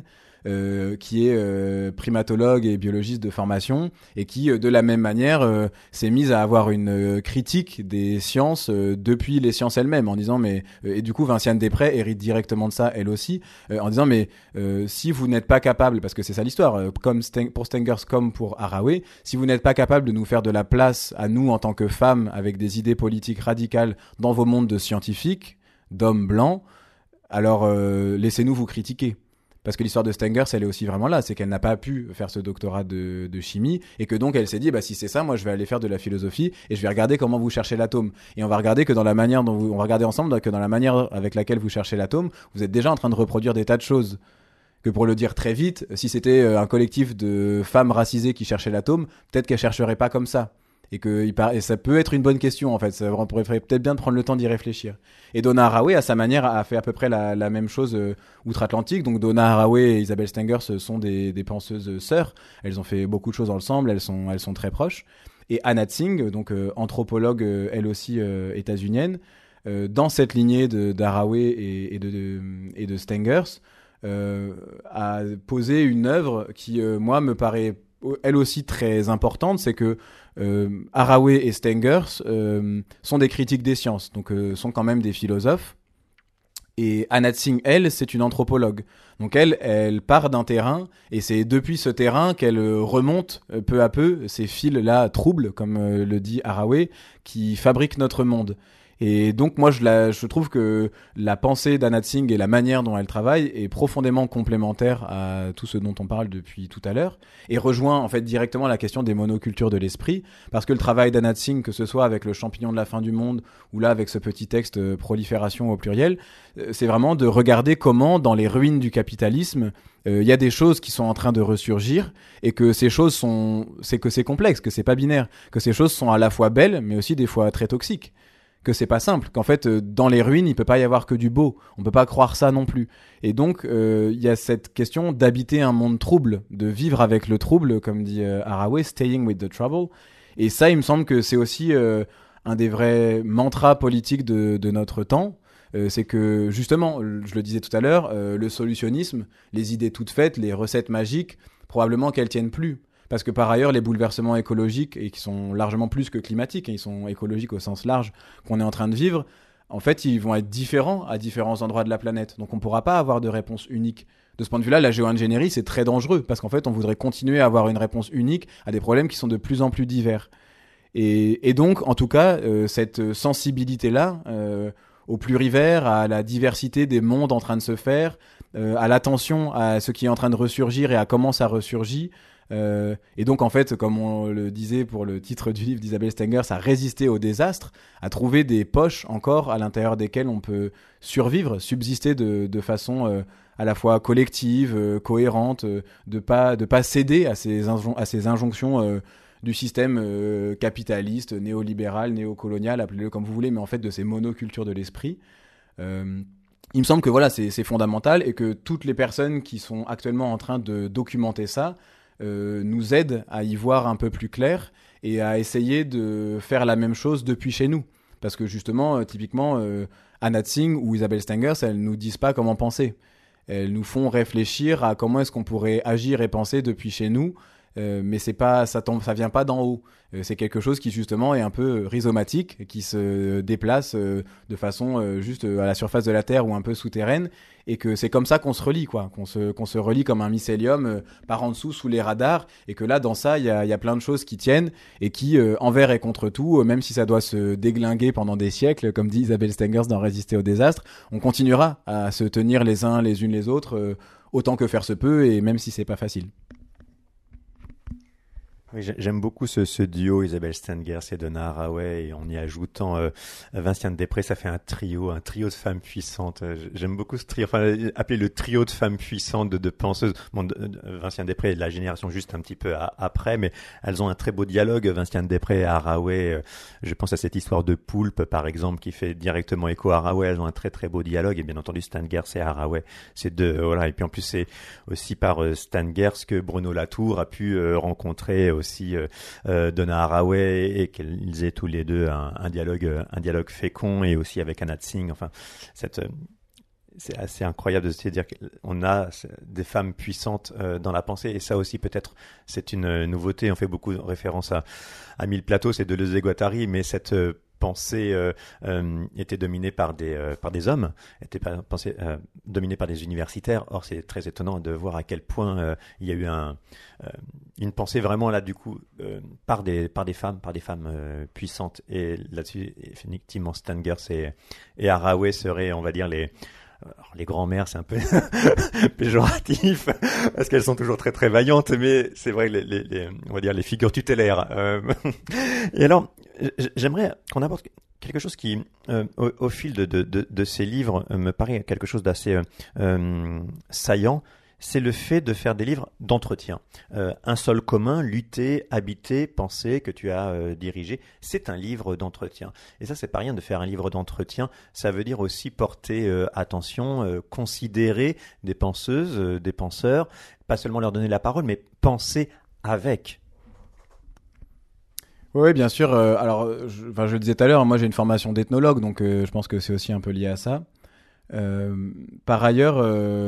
qui est primatologue et biologiste de formation et qui, de la même manière, s'est mise à avoir une critique des sciences depuis les sciences elles-mêmes, en disant et du coup Vinciane Després hérite directement de ça elle aussi, en disant si vous n'êtes pas capable, parce que c'est ça l'histoire, comme pour Stengers comme pour Haraway, si vous n'êtes pas capable de nous faire de la place à nous en tant que femmes avec des idées politiques radicales dans vos mondes de scientifiques, d'hommes blancs, alors laissez-nous vous critiquer. Parce que l'histoire de Stengers, elle est aussi vraiment là, c'est qu'elle n'a pas pu faire ce doctorat de chimie, et que donc elle s'est dit, si c'est ça, moi je vais aller faire de la philosophie, et je vais regarder comment vous cherchez l'atome. Et on va regarder que dans la manière dont on va regarder ensemble que dans la manière avec laquelle vous cherchez l'atome, vous êtes déjà en train de reproduire des tas de choses. Que pour le dire très vite, si c'était un collectif de femmes racisées qui cherchaient l'atome, peut-être qu'elles chercheraient pas comme ça. Et ça peut être une bonne question en fait, on pourrait peut-être bien prendre le temps d'y réfléchir. Et Donna Haraway à sa manière a fait à peu près la même chose outre-Atlantique. Donc Donna Haraway et Isabelle Stengers sont des penseuses sœurs, elles ont fait beaucoup de choses ensemble, elles sont très proches. Et Anna Tsing, donc anthropologue elle aussi états-unienne, dans cette lignée d'Haraway et de Stengers, a posé une œuvre qui moi me paraît elle aussi très importante, c'est que Haraway et Stengers sont des critiques des sciences, donc sont quand même des philosophes. Et Anna Tsing, elle, c'est une anthropologue. Donc elle part d'un terrain, et c'est depuis ce terrain qu'elle remonte peu à peu ces fils-là troubles, comme le dit Haraway, qui fabriquent notre monde. Et donc moi je trouve que la pensée d'Anna Tsing et la manière dont elle travaille est profondément complémentaire à tout ce dont on parle depuis tout à l'heure, et rejoint en fait directement la question des monocultures de l'esprit, parce que le travail d'Anna Tsing, que ce soit avec le champignon de la fin du monde ou là avec ce petit texte prolifération au pluriel, c'est vraiment de regarder comment dans les ruines du capitalisme il y a des choses qui sont en train de ressurgir, et que ces choses c'est complexe, que c'est pas binaire, que ces choses sont à la fois belles mais aussi des fois très toxiques, que c'est pas simple, qu'en fait dans les ruines il peut pas y avoir que du beau, on peut pas croire ça non plus. Et donc il y a cette question d'habiter un monde trouble, de vivre avec le trouble, comme dit Haraway, staying with the trouble. Et ça, il me semble que c'est aussi un des vrais mantras politiques de notre temps. C'est que justement, je le disais tout à l'heure, le solutionnisme, les idées toutes faites, les recettes magiques, probablement qu'elles tiennent plus. Parce que par ailleurs, les bouleversements écologiques, et qui sont largement plus que climatiques, ils sont écologiques au sens large qu'on est en train de vivre, en fait, ils vont être différents à différents endroits de la planète. Donc on ne pourra pas avoir de réponse unique. De ce point de vue-là, la géo-ingénierie, c'est très dangereux, parce qu'en fait, on voudrait continuer à avoir une réponse unique à des problèmes qui sont de plus en plus divers. Et donc, en tout cas, cette sensibilité-là, au plurivers, à la diversité des mondes en train de se faire, à l'attention à ce qui est en train de ressurgir et à comment ça ressurgit, et donc en fait, comme on le disait pour le titre du livre d'Isabelle Stengers, à résister au désastre, à trouver des poches encore à l'intérieur desquelles on peut survivre, subsister de façon à la fois collective, cohérente, de pas céder à ces injonctions du système capitaliste, néolibéral, néocolonial, appelez-le comme vous voulez, mais en fait de ces monocultures de l'esprit. Il me semble que voilà, c'est fondamental et que toutes les personnes qui sont actuellement en train de documenter ça nous aident à y voir un peu plus clair et à essayer de faire la même chose depuis chez nous. Parce que justement, typiquement, Anna Tsing ou Isabelle Stengers, elles nous disent pas comment penser. Elles nous font réfléchir à comment est-ce qu'on pourrait agir et penser depuis chez nous. Mais c'est pas, ça vient pas d'en haut. C'est quelque chose qui justement est un peu rhizomatique, qui se déplace de façon juste à la surface de la Terre ou un peu souterraine, et que c'est comme ça qu'on se relie, quoi, qu'on se relie comme un mycélium par en dessous sous les radars, et que là dans ça il y a plein de choses qui tiennent et qui envers et contre tout, même si ça doit se déglinguer pendant des siècles, comme dit Isabelle Stengers dans Résister au désastre, on continuera à se tenir les uns les unes les autres autant que faire se peut, et même si c'est pas facile. Oui, j'aime beaucoup ce duo Isabelle Stengers et Donna Haraway, et en y ajoutant Vinciane Després, ça fait un trio de femmes puissantes. J'aime beaucoup ce trio, enfin appelé le trio de femmes puissantes de penseuses. Bon, Vinciane Després est de la génération juste un petit peu après, mais elles ont un très beau dialogue. Vinciane Després et Haraway, je pense à cette histoire de poulpe par exemple qui fait directement écho à Haraway. Elles ont un très très beau dialogue, et bien entendu Stengers et Haraway, c'est deux, voilà. Et puis en plus c'est aussi par Stengers que Bruno Latour a pu rencontrer aussi Donna Haraway, et qu'ils aient tous les deux un dialogue fécond, et aussi avec Anna Tsing. Enfin, c'est assez incroyable de se dire qu'on a des femmes puissantes dans la pensée, et ça aussi peut-être c'est une nouveauté. On fait beaucoup de référence à Mille Plateaux, c'est Deleuze et Guattari, mais cette pensée était dominée par des hommes, dominée par des universitaires. Or, c'est très étonnant de voir à quel point il y a eu une pensée vraiment là du coup par des femmes puissantes. Et là-dessus, effectivement, Stengers et Haraway seraient, on va dire, les grands-mères, c'est un peu péjoratif parce qu'elles sont toujours très très vaillantes, mais c'est vrai on va dire les figures tutélaires. Et alors, j'aimerais qu'on aborde quelque chose qui, au fil de ces livres, me paraît quelque chose d'assez saillant. C'est le fait de faire des livres d'entretien. Un sol commun, lutter, habiter, penser, que tu as dirigé, c'est un livre d'entretien. Et ça, c'est pas rien de faire un livre d'entretien. Ça veut dire aussi porter attention, considérer des penseuses, des penseurs, pas seulement leur donner la parole, mais penser avec. Oui, bien sûr. Alors, je le disais tout à l'heure, moi j'ai une formation d'ethnologue, donc je pense que c'est aussi un peu lié à ça. Par ailleurs,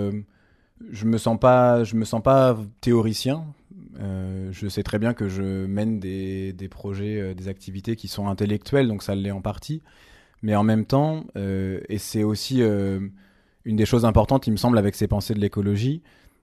je me sens pas théoricien. Je sais très bien que je mène des projets, des activités qui sont intellectuelles, donc ça l'est en partie. Mais en même temps, et c'est aussi une des choses importantes, il me semble, avec ces pensées de l'écologie,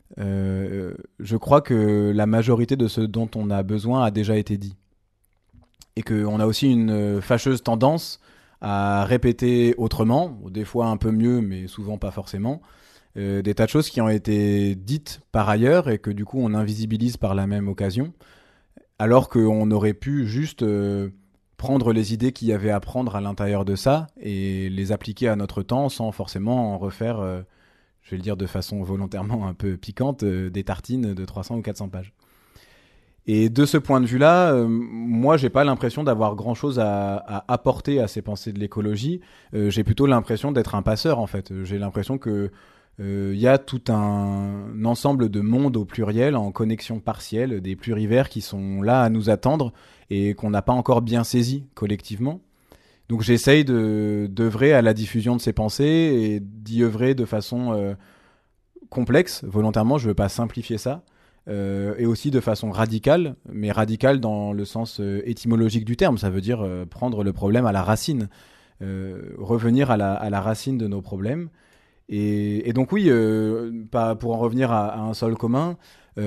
je crois que la majorité de ce dont on a besoin a déjà été dit. Et qu'on a aussi une fâcheuse tendance à répéter autrement, des fois un peu mieux, mais souvent pas forcément, des tas de choses qui ont été dites par ailleurs et que du coup on invisibilise par la même occasion, alors qu'on aurait pu juste prendre les idées qu'il y avait à prendre à l'intérieur de ça et les appliquer à notre temps sans forcément en refaire, je vais le dire de façon volontairement un peu piquante, des tartines de 300 ou 400 pages. Et de ce point de vue-là, moi, j'ai pas l'impression d'avoir grand-chose à apporter à ces pensées de l'écologie. J'ai plutôt l'impression d'être un passeur, en fait. J'ai l'impression que y a tout un ensemble de mondes au pluriel, en connexion partielle, des plurivers qui sont là à nous attendre et qu'on n'a pas encore bien saisi collectivement. Donc j'essaye d'œuvrer à la diffusion de ces pensées et d'y œuvrer de façon complexe, volontairement, je veux pas simplifier ça. Et aussi de façon radicale, mais radicale dans le sens étymologique du terme, ça veut dire prendre le problème à la racine, revenir à la racine de nos problèmes. Et donc oui, pas pour en revenir à un sol commun,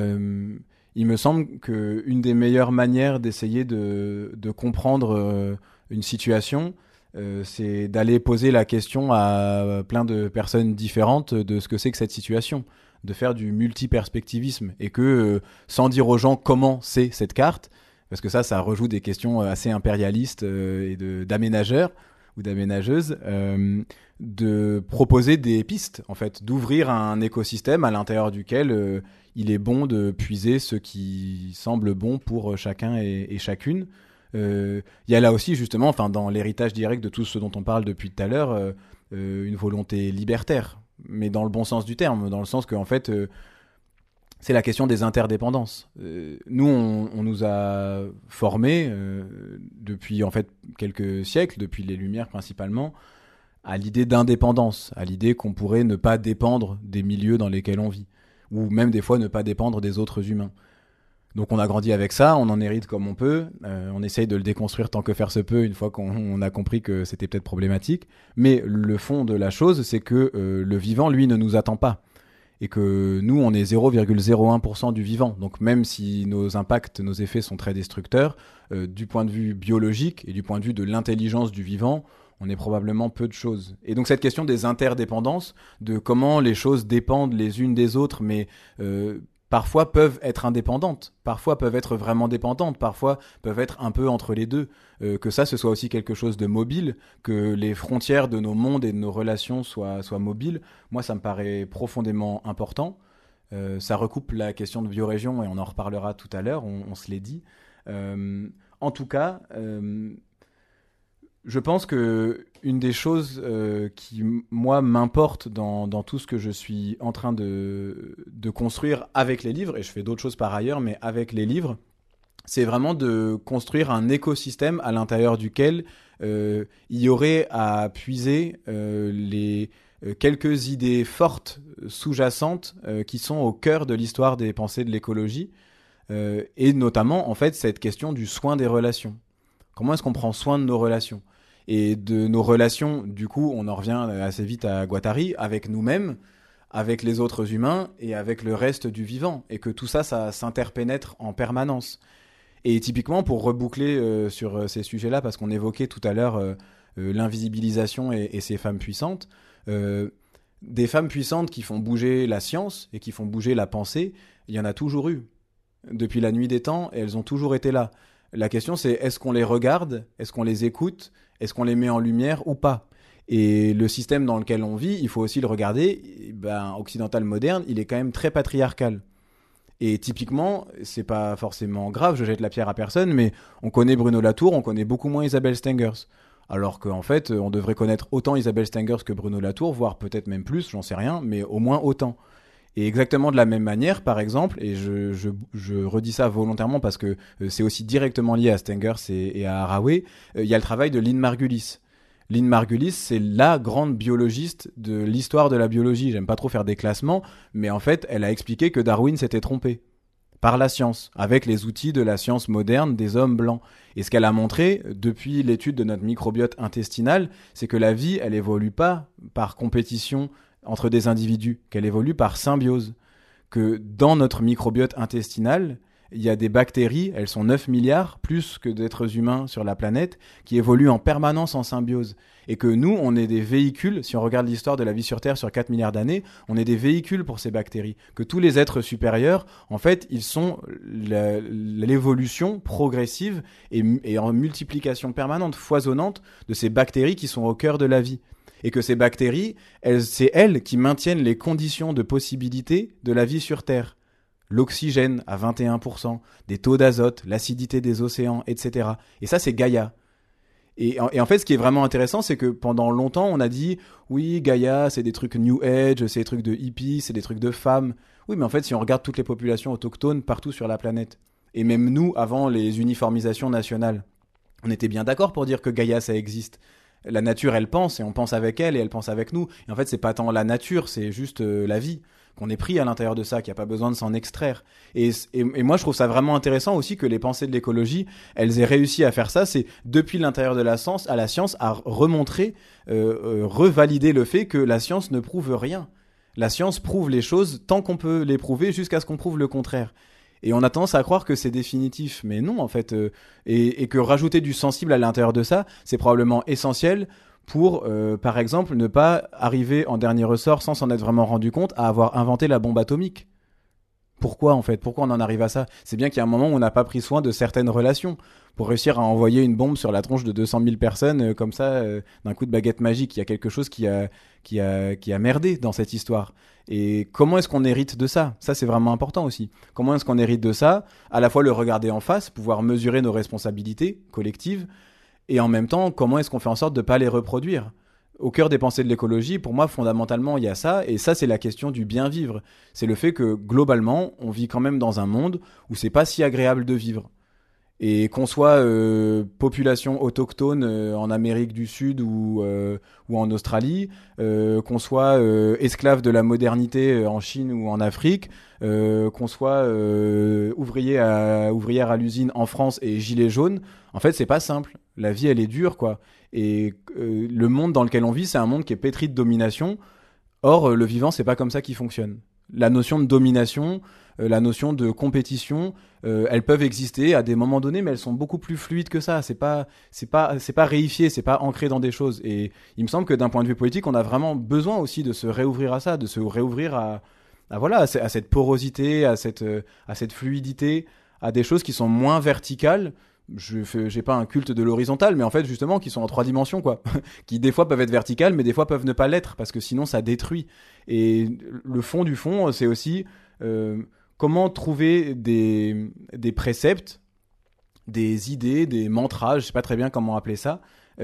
il me semble qu'une des meilleures manières d'essayer de comprendre une situation, c'est d'aller poser la question à plein de personnes différentes de ce que c'est que cette situation, de faire du multiperspectivisme et que sans dire aux gens comment c'est cette carte, parce que ça rejoue des questions assez impérialistes et d'aménageurs, d'aménageuse, de proposer des pistes, en fait, d'ouvrir un écosystème à l'intérieur duquel il est bon de puiser ce qui semble bon pour chacun et chacune. Il y a là aussi, justement, enfin, dans l'héritage direct de tout ce dont on parle depuis tout à l'heure, une volonté libertaire, mais dans le bon sens du terme, dans le sens qu'en fait, c'est la question des interdépendances. Nous, on nous a formés depuis en fait quelques siècles, depuis les Lumières principalement, à l'idée d'indépendance, à l'idée qu'on pourrait ne pas dépendre des milieux dans lesquels on vit, ou même des fois ne pas dépendre des autres humains. Donc on a grandi avec ça, on en hérite comme on peut, on essaye de le déconstruire tant que faire se peut une fois qu'on a compris que c'était peut-être problématique, mais le fond de la chose, c'est que le vivant, lui, ne nous attend pas. Et que nous, on est 0,01% du vivant. Donc même si nos impacts, nos effets sont très destructeurs, du point de vue biologique et du point de vue de l'intelligence du vivant, on est probablement peu de choses. Et donc cette question des interdépendances, de comment les choses dépendent les unes des autres, mais parfois peuvent être indépendantes, parfois peuvent être vraiment dépendantes, parfois peuvent être un peu entre les deux. Que ça, ce soit aussi quelque chose de mobile, que les frontières de nos mondes et de nos relations soient mobiles, moi ça me paraît profondément important. Ça recoupe la question de biorégion et on en reparlera tout à l'heure, on se l'est dit. En tout cas, je pense que une des choses qui, moi, m'importe dans tout ce que je suis en train de construire avec les livres, et je fais d'autres choses par ailleurs, mais avec les livres, c'est vraiment de construire un écosystème à l'intérieur duquel il y aurait à puiser les quelques idées fortes, sous-jacentes, qui sont au cœur de l'histoire des pensées de l'écologie, et notamment, en fait, cette question du soin des relations. Comment est-ce qu'on prend soin de nos relations ? Et de nos relations, du coup, on en revient assez vite à Guattari, avec nous-mêmes, avec les autres humains et avec le reste du vivant. Et que tout ça, ça s'interpénètre en permanence. Et typiquement, pour reboucler sur ces sujets-là, parce qu'on évoquait tout à l'heure l'invisibilisation et ces femmes puissantes, des femmes puissantes qui font bouger la science et qui font bouger la pensée, il y en a toujours eu. Depuis la nuit des temps, et elles ont toujours été là. La question, c'est est-ce qu'on les regarde ? Est-ce qu'on les écoute ? Est-ce qu'on les met en lumière ou pas ? Et le système dans lequel on vit, il faut aussi le regarder. Occidental moderne, il est quand même très patriarcal. Et typiquement, c'est pas forcément grave, je jette la pierre à personne, mais on connaît Bruno Latour, on connaît beaucoup moins Isabelle Stengers. Alors qu'en fait, on devrait connaître autant Isabelle Stengers que Bruno Latour, voire peut-être même plus, j'en sais rien, mais au moins autant. Et exactement de la même manière, par exemple, et je redis ça volontairement parce que c'est aussi directement lié à Stengers et à Haraway, il y a le travail de Lynn Margulis. Lynn Margulis, c'est la grande biologiste de l'histoire de la biologie. J'aime pas trop faire des classements, mais en fait, elle a expliqué que Darwin s'était trompé par la science, avec les outils de la science moderne des hommes blancs. Et ce qu'elle a montré, depuis l'étude de notre microbiote intestinal, c'est que la vie, elle évolue pas par compétition entre des individus, qu'elle évolue par symbiose. Que dans notre microbiote intestinal, il y a des bactéries, elles sont 9 milliards, plus que d'êtres humains sur la planète, qui évoluent en permanence en symbiose. Et que nous, on est des véhicules, si on regarde l'histoire de la vie sur Terre sur 4 milliards d'années, on est des véhicules pour ces bactéries. Que tous les êtres supérieurs, en fait, ils sont l'évolution progressive et en multiplication permanente, foisonnante, de ces bactéries qui sont au cœur de la vie. Et que ces bactéries, c'est elles qui maintiennent les conditions de possibilité de la vie sur Terre. L'oxygène à 21%, des taux d'azote, l'acidité des océans, etc. Et ça, c'est Gaïa. Et en fait, ce qui est vraiment intéressant, c'est que pendant longtemps, on a dit « Oui, Gaïa, c'est des trucs New Age, c'est des trucs de hippies, c'est des trucs de femmes. » Oui, mais en fait, si on regarde toutes les populations autochtones partout sur la planète, et même nous, avant les uniformisations nationales, on était bien d'accord pour dire que Gaïa, ça existe. La nature, elle pense, et on pense avec elle, et elle pense avec nous. Et en fait, c'est pas tant la nature, c'est juste la vie, qu'on est pris à l'intérieur de ça, qu'il n'y a pas besoin de s'en extraire. Et moi, je trouve ça vraiment intéressant aussi que les pensées de l'écologie, elles aient réussi à faire ça. C'est depuis l'intérieur de la science, à remontrer, revalider le fait que la science ne prouve rien. La science prouve les choses tant qu'on peut les prouver jusqu'à ce qu'on prouve le contraire. Et on a tendance à croire que c'est définitif, mais non en fait, et que rajouter du sensible à l'intérieur de ça, c'est probablement essentiel pour, par exemple, ne pas arriver en dernier ressort sans s'en être vraiment rendu compte à avoir inventé la bombe atomique. Pourquoi en fait? Pourquoi on en arrive à ça? C'est bien qu'il y a un moment où on n'a pas pris soin de certaines relations pour réussir à envoyer une bombe sur la tronche de 200 000 personnes comme ça d'un coup de baguette magique. Il y a quelque chose qui a merdé dans cette histoire. Et comment est-ce qu'on hérite de ça? Ça, c'est vraiment important aussi. Comment est-ce qu'on hérite de ça? À la fois le regarder en face, pouvoir mesurer nos responsabilités collectives, et en même temps, comment est-ce qu'on fait en sorte de ne pas les reproduire? Au cœur des pensées de l'écologie, pour moi, fondamentalement, il y a ça, et ça, c'est la question du bien vivre. C'est le fait que, globalement, on vit quand même dans un monde où c'est pas si agréable de vivre. Et qu'on soit population autochtone en Amérique du Sud ou en Australie, qu'on soit esclave de la modernité en Chine ou en Afrique, qu'on soit ouvrière à l'usine en France et gilet jaune, en fait, c'est pas simple. La vie, elle est dure, quoi. Et le monde dans lequel on vit, c'est un monde qui est pétri de domination. Or, le vivant, c'est pas comme ça qu'il fonctionne. La notion de domination, la notion de compétition, elles peuvent exister à des moments donnés, mais elles sont beaucoup plus fluides que ça. C'est pas réifié, c'est pas ancré dans des choses. Et il me semble que d'un point de vue politique, on a vraiment besoin aussi de se réouvrir à ça, de se réouvrir à cette porosité, à cette fluidité, à des choses qui sont moins verticales. J'ai pas un culte de l'horizontal, mais en fait justement qui sont en 3 dimensions, quoi, qui des fois peuvent être verticales, mais des fois peuvent ne pas l'être parce que sinon ça détruit. Et le fond du fond, c'est aussi comment trouver des préceptes, des idées, des mantras, je sais pas très bien comment appeler ça,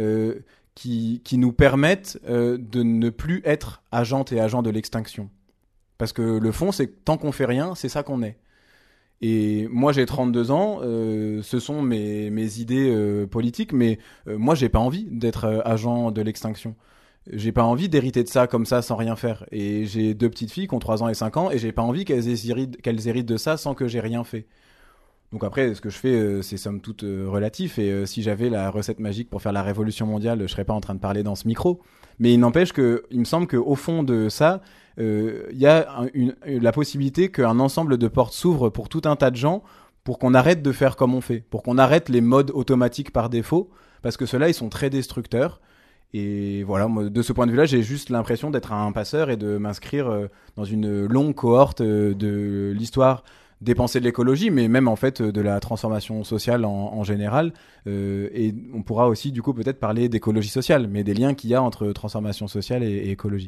qui nous permettent de ne plus être agentes et agents de l'extinction. Parce que le fond, c'est que tant qu'on fait rien, c'est ça qu'on est. Et moi, j'ai 32 ans, ce sont mes idées politiques, mais moi, j'ai pas envie d'être agent de l'extinction. J'ai pas envie d'hériter de ça comme ça sans rien faire. Et j'ai 2 petites filles qui ont 3 ans et 5 ans, et j'ai pas envie qu'elles héritent de ça sans que j'ai rien fait. Donc après, ce que je fais, c'est somme toute relatif, et si j'avais la recette magique pour faire la révolution mondiale, je serais pas en train de parler dans ce micro. Mais il n'empêche que, il me semble qu'au fond de ça, y a la possibilité qu'un ensemble de portes s'ouvre pour tout un tas de gens, pour qu'on arrête de faire comme on fait, pour qu'on arrête les modes automatiques par défaut, parce que ceux-là, ils sont très destructeurs. Et voilà, moi, de ce point de vue-là, j'ai juste l'impression d'être un passeur et de m'inscrire dans une longue cohorte de l'histoire des pensées de l'écologie, mais même en fait de la transformation sociale en général. Et on pourra aussi du coup peut-être parler d'écologie sociale, mais des liens qu'il y a entre transformation sociale et écologie.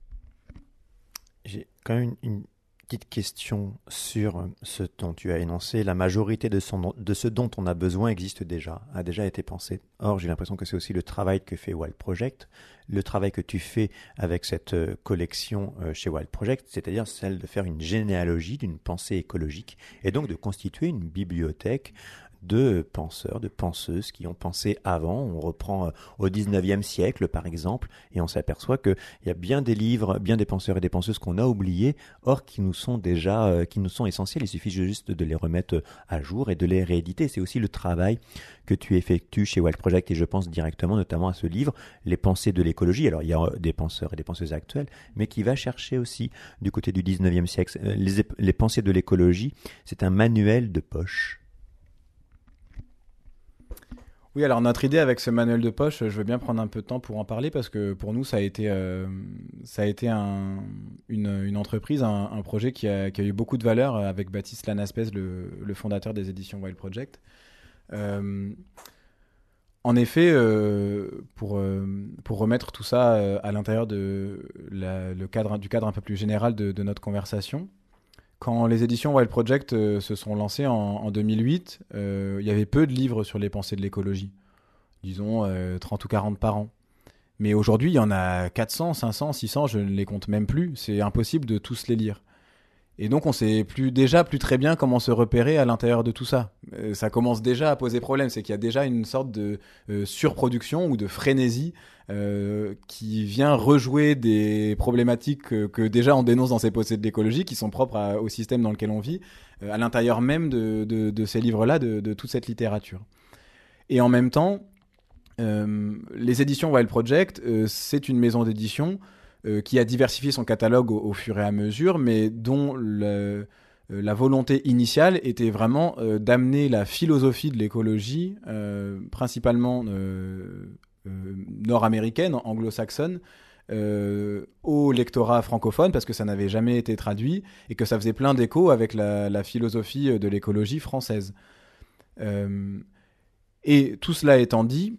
J'ai quand même une petite question sur ce dont tu as énoncé. La majorité de ce dont on a besoin existe déjà, a déjà été pensé. Or, j'ai l'impression que c'est aussi le travail que fait Wild Project, le travail que tu fais avec cette collection chez Wild Project, c'est-à-dire celle de faire une généalogie d'une pensée écologique et donc de constituer une bibliothèque de penseurs, de penseuses qui ont pensé avant. On reprend au 19e siècle, par exemple, et on s'aperçoit qu'il y a bien des livres, bien des penseurs et des penseuses qu'on a oubliés, or qui nous sont déjà, qui nous sont essentiels. Il suffit juste de les remettre à jour et de les rééditer. C'est aussi le travail que tu effectues chez Wild Project, et je pense directement notamment à ce livre, Les pensées de l'écologie. Alors, il y a des penseurs et des penseuses actuels, mais qui va chercher aussi du côté du 19e siècle. Les pensées de l'écologie, c'est un manuel de poche. Oui, alors notre idée avec ce manuel de poche, je veux bien prendre un peu de temps pour en parler parce que pour nous, ça a été une entreprise, un projet qui a eu beaucoup de valeur avec Baptiste Lanaspez, le fondateur des éditions Wild Project. En effet, pour remettre tout ça à l'intérieur du cadre un peu plus général de notre conversation, quand les éditions Wild Project se sont lancées en 2008, il y avait peu de livres sur les pensées de l'écologie. Disons 30 ou 40 par an. Mais aujourd'hui, il y en a 400, 500, 600, je ne les compte même plus. C'est impossible de tous les lire. Et donc, on sait plus très bien comment se repérer à l'intérieur de tout ça. Ça commence déjà à poser problème. C'est qu'il y a déjà une sorte de surproduction ou de frénésie qui vient rejouer des problématiques que déjà on dénonce dans ces pensées de l'écologie, qui sont propres au système dans lequel on vit, à l'intérieur même de ces livres-là, de toute cette littérature. Et en même temps, les éditions Wild Project, c'est une maison d'édition qui a diversifié son catalogue au fur et à mesure, mais dont la volonté initiale était vraiment d'amener la philosophie de l'écologie, principalement nord-américaine, anglo-saxonne, au lectorat francophone parce que ça n'avait jamais été traduit et que ça faisait plein d'écho avec la philosophie de l'écologie française. Et tout cela étant dit,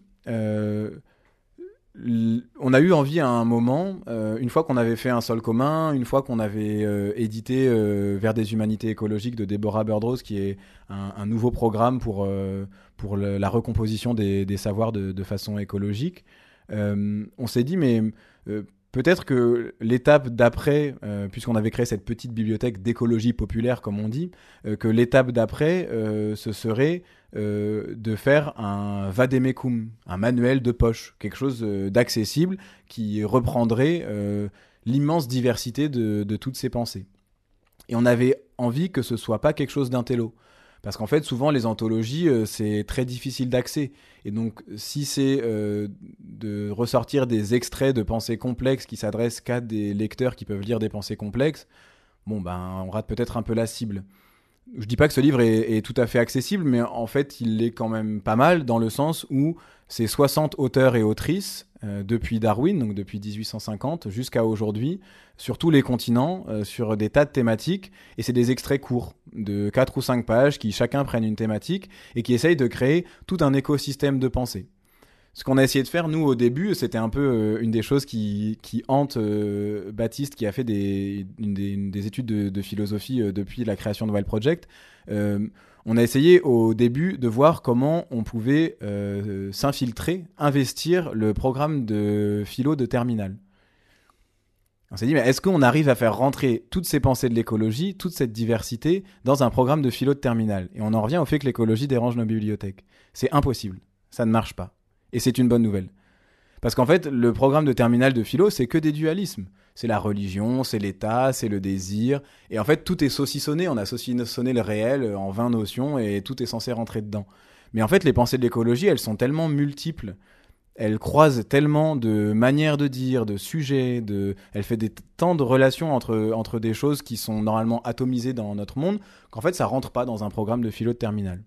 on a eu envie à un moment, une fois qu'on avait fait Un sol commun, une fois qu'on avait édité Vers des humanités écologiques de Deborah Birdrose, qui est un nouveau programme pour la recomposition des savoirs de façon écologique, on s'est dit mais peut-être que l'étape d'après, puisqu'on avait créé cette petite bibliothèque d'écologie populaire comme on dit, que l'étape d'après ce serait de faire un vademecum, un manuel de poche, quelque chose d'accessible qui reprendrait l'immense diversité de toutes ces pensées. Et on avait envie que ce soit pas quelque chose d'intello. Parce qu'en fait, souvent, les anthologies, c'est très difficile d'accès. Et donc, si c'est de ressortir des extraits de pensées complexes qui s'adressent qu'à des lecteurs qui peuvent lire des pensées complexes, bon, ben, on rate peut-être un peu la cible. Je dis pas que ce livre est tout à fait accessible, mais en fait, il est quand même pas mal dans le sens où c'est 60 auteurs et autrices depuis Darwin, donc depuis 1850 jusqu'à aujourd'hui, sur tous les continents, sur des tas de thématiques, et c'est des extraits courts de 4 ou 5 pages qui chacun prennent une thématique et qui essayent de créer tout un écosystème de pensée. Ce qu'on a essayé de faire, nous, au début, c'était un peu une des choses qui hante Baptiste, qui a fait des études de philosophie depuis la création de Wild Project. On a essayé au début de voir comment on pouvait s'infiltrer, investir le programme de philo de terminale. On s'est dit, mais est-ce qu'on arrive à faire rentrer toutes ces pensées de l'écologie, toute cette diversité, dans un programme de philo de terminale ? Et on en revient au fait que l'écologie dérange nos bibliothèques. C'est impossible. Ça ne marche pas. Et c'est une bonne nouvelle. Parce qu'en fait, le programme de terminale de philo, c'est que des dualismes. C'est la religion, c'est l'État, c'est le désir. Et en fait, tout est saucissonné. On a saucissonné le réel en 20 notions et tout est censé rentrer dedans. Mais en fait, les pensées de l'écologie, elles sont tellement multiples. Elles croisent tellement de manières de dire, de sujets. Elle fait tant de relations entre des choses qui sont normalement atomisées dans notre monde qu'en fait, ça rentre pas dans un programme de philo de terminale.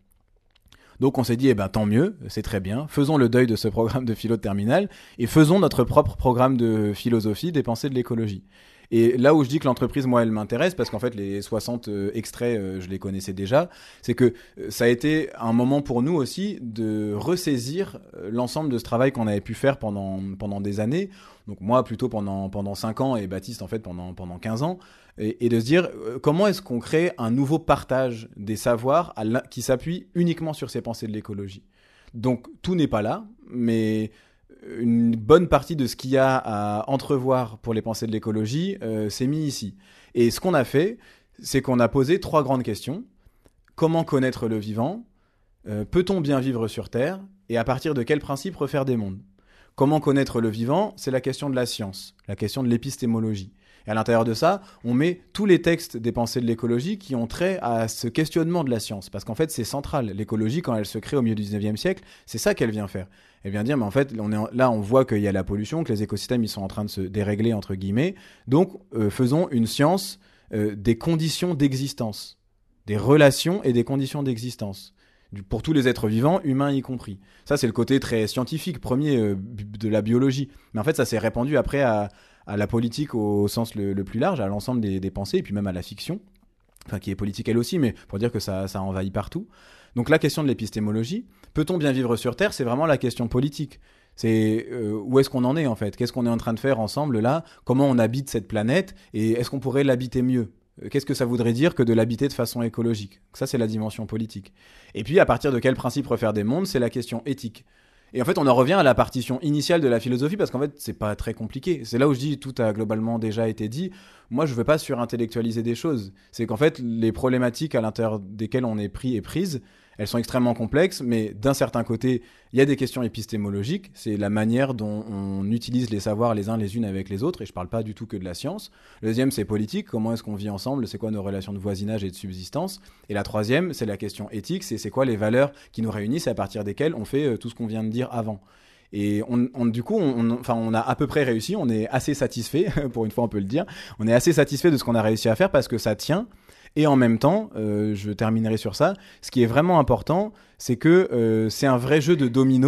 Donc on s'est dit, tant mieux, c'est très bien, faisons le deuil de ce programme de philo de terminale et faisons notre propre programme de philosophie des pensées de l'écologie. Et là où je dis que l'entreprise, moi, elle m'intéresse, parce qu'en fait, les 60 extraits, je les connaissais déjà, c'est que ça a été un moment pour nous aussi de ressaisir l'ensemble de ce travail qu'on avait pu faire pendant des années. Donc moi, plutôt pendant 5 ans, et Baptiste, en fait, pendant 15 ans. Et de se dire, comment est-ce qu'on crée un nouveau partage des savoirs qui s'appuie uniquement sur ces pensées de l'écologie. Donc, tout n'est pas là, mais une bonne partie de ce qu'il y a à entrevoir pour les pensées de l'écologie s'est mis ici. Et ce qu'on a fait, c'est qu'on a posé 3 grandes questions. Comment connaître le vivant ? Peut-on bien vivre sur Terre ? Et à partir de quels principes refaire des mondes ? Comment connaître le vivant ? C'est la question de la science, la question de l'épistémologie. Et à l'intérieur de ça, on met tous les textes des pensées de l'écologie qui ont trait à ce questionnement de la science. Parce qu'en fait, c'est central. L'écologie, quand elle se crée au milieu du 19e siècle, c'est ça qu'elle vient faire. Elle vient dire, mais en fait, on voit qu'il y a la pollution, que les écosystèmes ils sont en train de se dérégler, entre guillemets. Donc, faisons une science des conditions d'existence, des relations et des conditions d'existence. Pour tous les êtres vivants, humains y compris. Ça, c'est le côté très scientifique, premier de la biologie. Mais en fait, ça s'est répandu après à la politique au sens le plus large, à l'ensemble des pensées, et puis même à la fiction, enfin qui est politique elle aussi, mais pour dire que ça envahit partout. Donc la question de l'épistémologie, peut-on bien vivre sur Terre ? C'est vraiment la question politique. C'est où est-ce qu'on en est en fait ? Qu'est-ce qu'on est en train de faire ensemble là ? Comment on habite cette planète ? Et est-ce qu'on pourrait l'habiter mieux ? Qu'est-ce que ça voudrait dire que de l'habiter de façon écologique ? Ça, c'est la dimension politique. Et puis, à partir de quel principe refaire des mondes ? C'est la question éthique. Et en fait, on en revient à la partition initiale de la philosophie parce qu'en fait, c'est pas très compliqué. C'est là où je dis tout a globalement déjà été dit. Moi, je veux pas surintellectualiser des choses. C'est qu'en fait, les problématiques à l'intérieur desquelles on est pris et prise, elles sont extrêmement complexes, mais d'un certain côté, il y a des questions épistémologiques. C'est la manière dont on utilise les savoirs les uns les unes avec les autres, et je parle pas du tout que de la science. Le deuxième, c'est politique. Comment est-ce qu'on vit ensemble ? C'est quoi nos relations de voisinage et de subsistance ? Et la troisième, c'est la question éthique. C'est quoi les valeurs qui nous réunissent et à partir desquelles on fait tout ce qu'on vient de dire avant. Et du coup, on a à peu près réussi. On est assez satisfait, pour une fois on peut le dire. On est assez satisfait de ce qu'on a réussi à faire parce que ça tient. Et en même temps, je terminerai sur ça, ce qui est vraiment important, c'est que c'est un vrai jeu de domino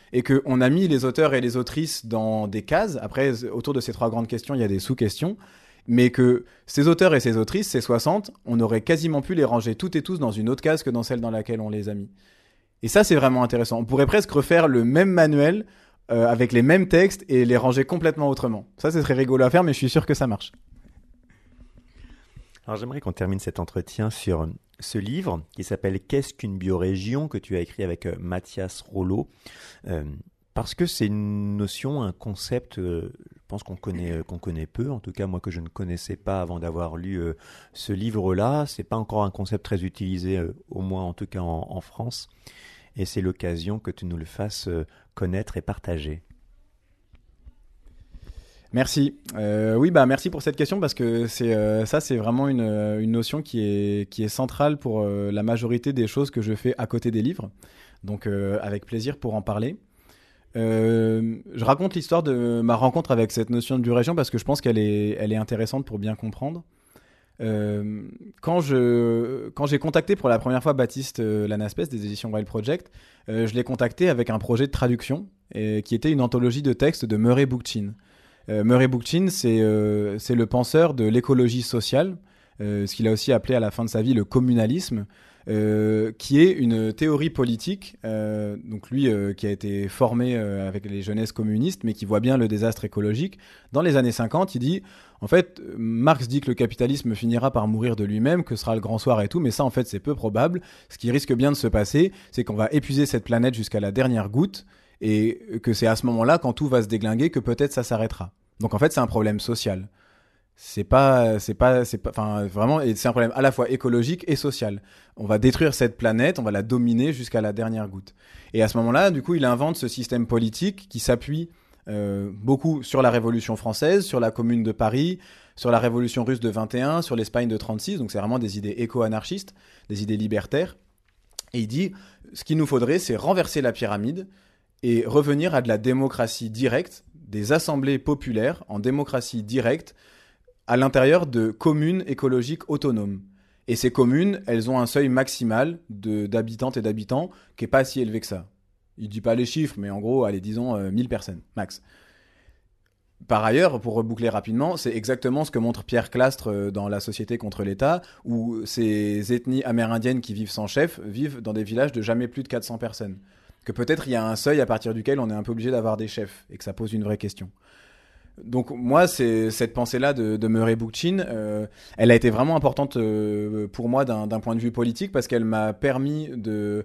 et qu'on a mis les auteurs et les autrices dans des cases. Après, autour de ces 3 grandes questions, il y a des sous-questions. Mais que ces auteurs et ces autrices, ces 60, on aurait quasiment pu les ranger toutes et tous dans une autre case que dans celle dans laquelle on les a mis. Et ça, c'est vraiment intéressant. On pourrait presque refaire le même manuel avec les mêmes textes et les ranger complètement autrement. Ça, ce serait rigolo à faire, mais je suis sûr que ça marche. Alors j'aimerais qu'on termine cet entretien sur ce livre qui s'appelle « Qu'est-ce qu'une biorégion ?» que tu as écrit avec Mathias Rollo. Parce que c'est une notion, un concept, je pense qu'on connaît peu, en tout cas moi que je ne connaissais pas avant d'avoir lu ce livre-là. C'est pas encore un concept très utilisé, au moins en tout cas en France. Et c'est l'occasion que tu nous le fasses connaître et partager. Merci. Oui, merci pour cette question parce que c'est vraiment une notion qui est centrale pour la majorité des choses que je fais à côté des livres. Donc avec plaisir pour en parler. Je raconte l'histoire de ma rencontre avec cette notion de biorégion parce que je pense qu'elle est intéressante pour bien comprendre. Quand j'ai contacté pour la première fois Baptiste Lanaspès des éditions Wild Project, je l'ai contacté avec un projet de traduction qui était une anthologie de textes de Murray Bookchin. Murray Bookchin, c'est le penseur de l'écologie sociale, ce qu'il a aussi appelé à la fin de sa vie le communalisme, qui est une théorie politique, donc lui qui a été formé avec les jeunesses communistes, mais qui voit bien le désastre écologique. Dans les années 50, il dit, en fait, Marx dit que le capitalisme finira par mourir de lui-même, que ce sera le grand soir et tout, mais ça, en fait, c'est peu probable. Ce qui risque bien de se passer, c'est qu'on va épuiser cette planète jusqu'à la dernière goutte, et que c'est à ce moment-là, quand tout va se déglinguer, que peut-être ça s'arrêtera. Donc en fait, c'est un problème social. Vraiment, et c'est un problème à la fois écologique et social. On va détruire cette planète, on va la dominer jusqu'à la dernière goutte. Et à ce moment-là, du coup, il invente ce système politique qui s'appuie beaucoup sur la Révolution française, sur la Commune de Paris, sur la Révolution russe de 21, sur l'Espagne de 36. Donc c'est vraiment des idées éco-anarchistes, des idées libertaires. Et il dit, ce qu'il nous faudrait, c'est renverser la pyramide et revenir à de la démocratie directe, des assemblées populaires en démocratie directe, à l'intérieur de communes écologiques autonomes. Et ces communes, elles ont un seuil maximal d'habitantes et d'habitants qui n'est pas si élevé que ça. Il ne dit pas les chiffres, mais en gros, allez, disons 1000 personnes, max. Par ailleurs, pour reboucler rapidement, c'est exactement ce que montre Pierre Clastre dans La Société contre l'État, où ces ethnies amérindiennes qui vivent sans chef vivent dans des villages de jamais plus de 400 personnes. Que peut-être il y a un seuil à partir duquel on est un peu obligé d'avoir des chefs, et que ça pose une vraie question. Donc moi, c'est cette pensée-là de Murray Bookchin, elle a été vraiment importante pour moi d'un point de vue politique, parce qu'elle m'a permis de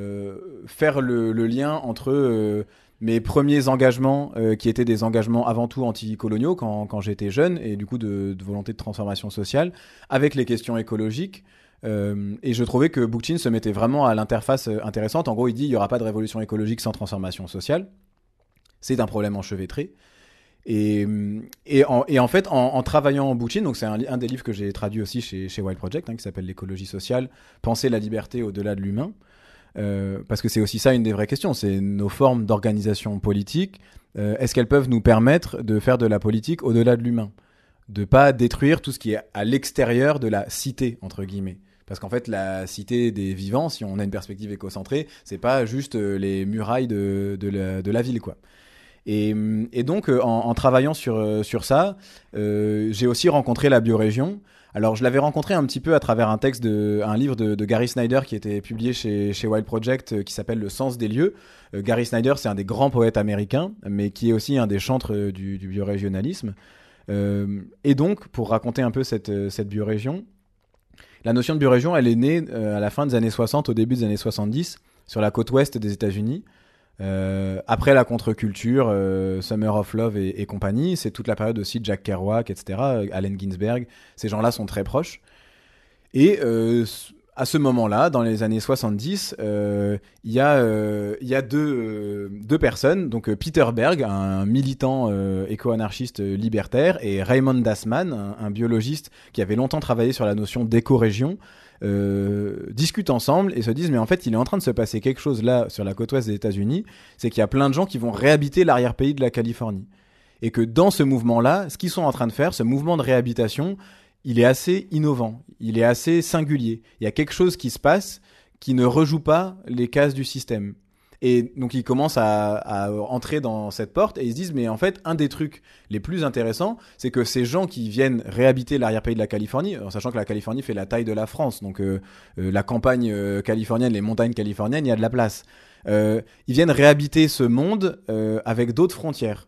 faire le lien entre mes premiers engagements, qui étaient des engagements avant tout anticoloniaux quand j'étais jeune, et du coup de volonté de transformation sociale, avec les questions écologiques. Et je trouvais que Bookchin se mettait vraiment à l'interface intéressante. En gros, il dit il n'y aura pas de révolution écologique sans transformation sociale. C'est un problème enchevêtré. Et en fait, en travaillant en Bookchin, donc c'est un des livres que j'ai traduit aussi chez Wild Project, qui s'appelle L'écologie sociale, penser la liberté au-delà de l'humain. Parce que c'est aussi ça une des vraies questions, c'est nos formes d'organisation politique. Est-ce qu'elles peuvent nous permettre de faire de la politique au-delà de l'humain, de pas détruire tout ce qui est à l'extérieur de la cité entre guillemets? Parce qu'en fait, la cité des vivants, si on a une perspective écocentrée, c'est pas juste les murailles de la ville, quoi. Et donc, en travaillant sur ça, j'ai aussi rencontré la biorégion. Alors, je l'avais rencontré un petit peu à travers un livre de Gary Snyder qui était publié chez Wild Project, qui s'appelle Le sens des lieux. Gary Snyder, c'est un des grands poètes américains, mais qui est aussi un des chantres du biorégionalisme. Et donc, pour raconter un peu cette biorégion, la notion de biorégion, elle est née à la fin des années 60, au début des années 70, sur la côte ouest des États-Unis. Après la contre-culture, Summer of Love et compagnie, c'est toute la période aussi de Jack Kerouac, etc., Allen Ginsberg, ces gens-là sont très proches. Et à ce moment-là, dans les années 70, il y a deux personnes, donc Peter Berg, un militant éco-anarchiste libertaire, et Raymond Dasman, un biologiste qui avait longtemps travaillé sur la notion d'éco-région, discutent ensemble et se disent mais en fait il est en train de se passer quelque chose là sur la côte ouest des États-Unis, c'est qu'il y a plein de gens qui vont réhabiter l'arrière-pays de la Californie, et que dans ce mouvement-là, ce qu'ils sont en train de faire, ce mouvement de réhabitation, il est assez innovant, il est assez singulier. Il y a quelque chose qui se passe qui ne rejoue pas les cases du système. Et donc ils commencent à entrer dans cette porte et ils se disent mais en fait un des trucs les plus intéressants c'est que ces gens qui viennent réhabiter l'arrière-pays de la Californie, en sachant que la Californie fait la taille de la France, donc la campagne californienne, les montagnes californiennes, il y a de la place. Ils viennent réhabiter ce monde avec d'autres frontières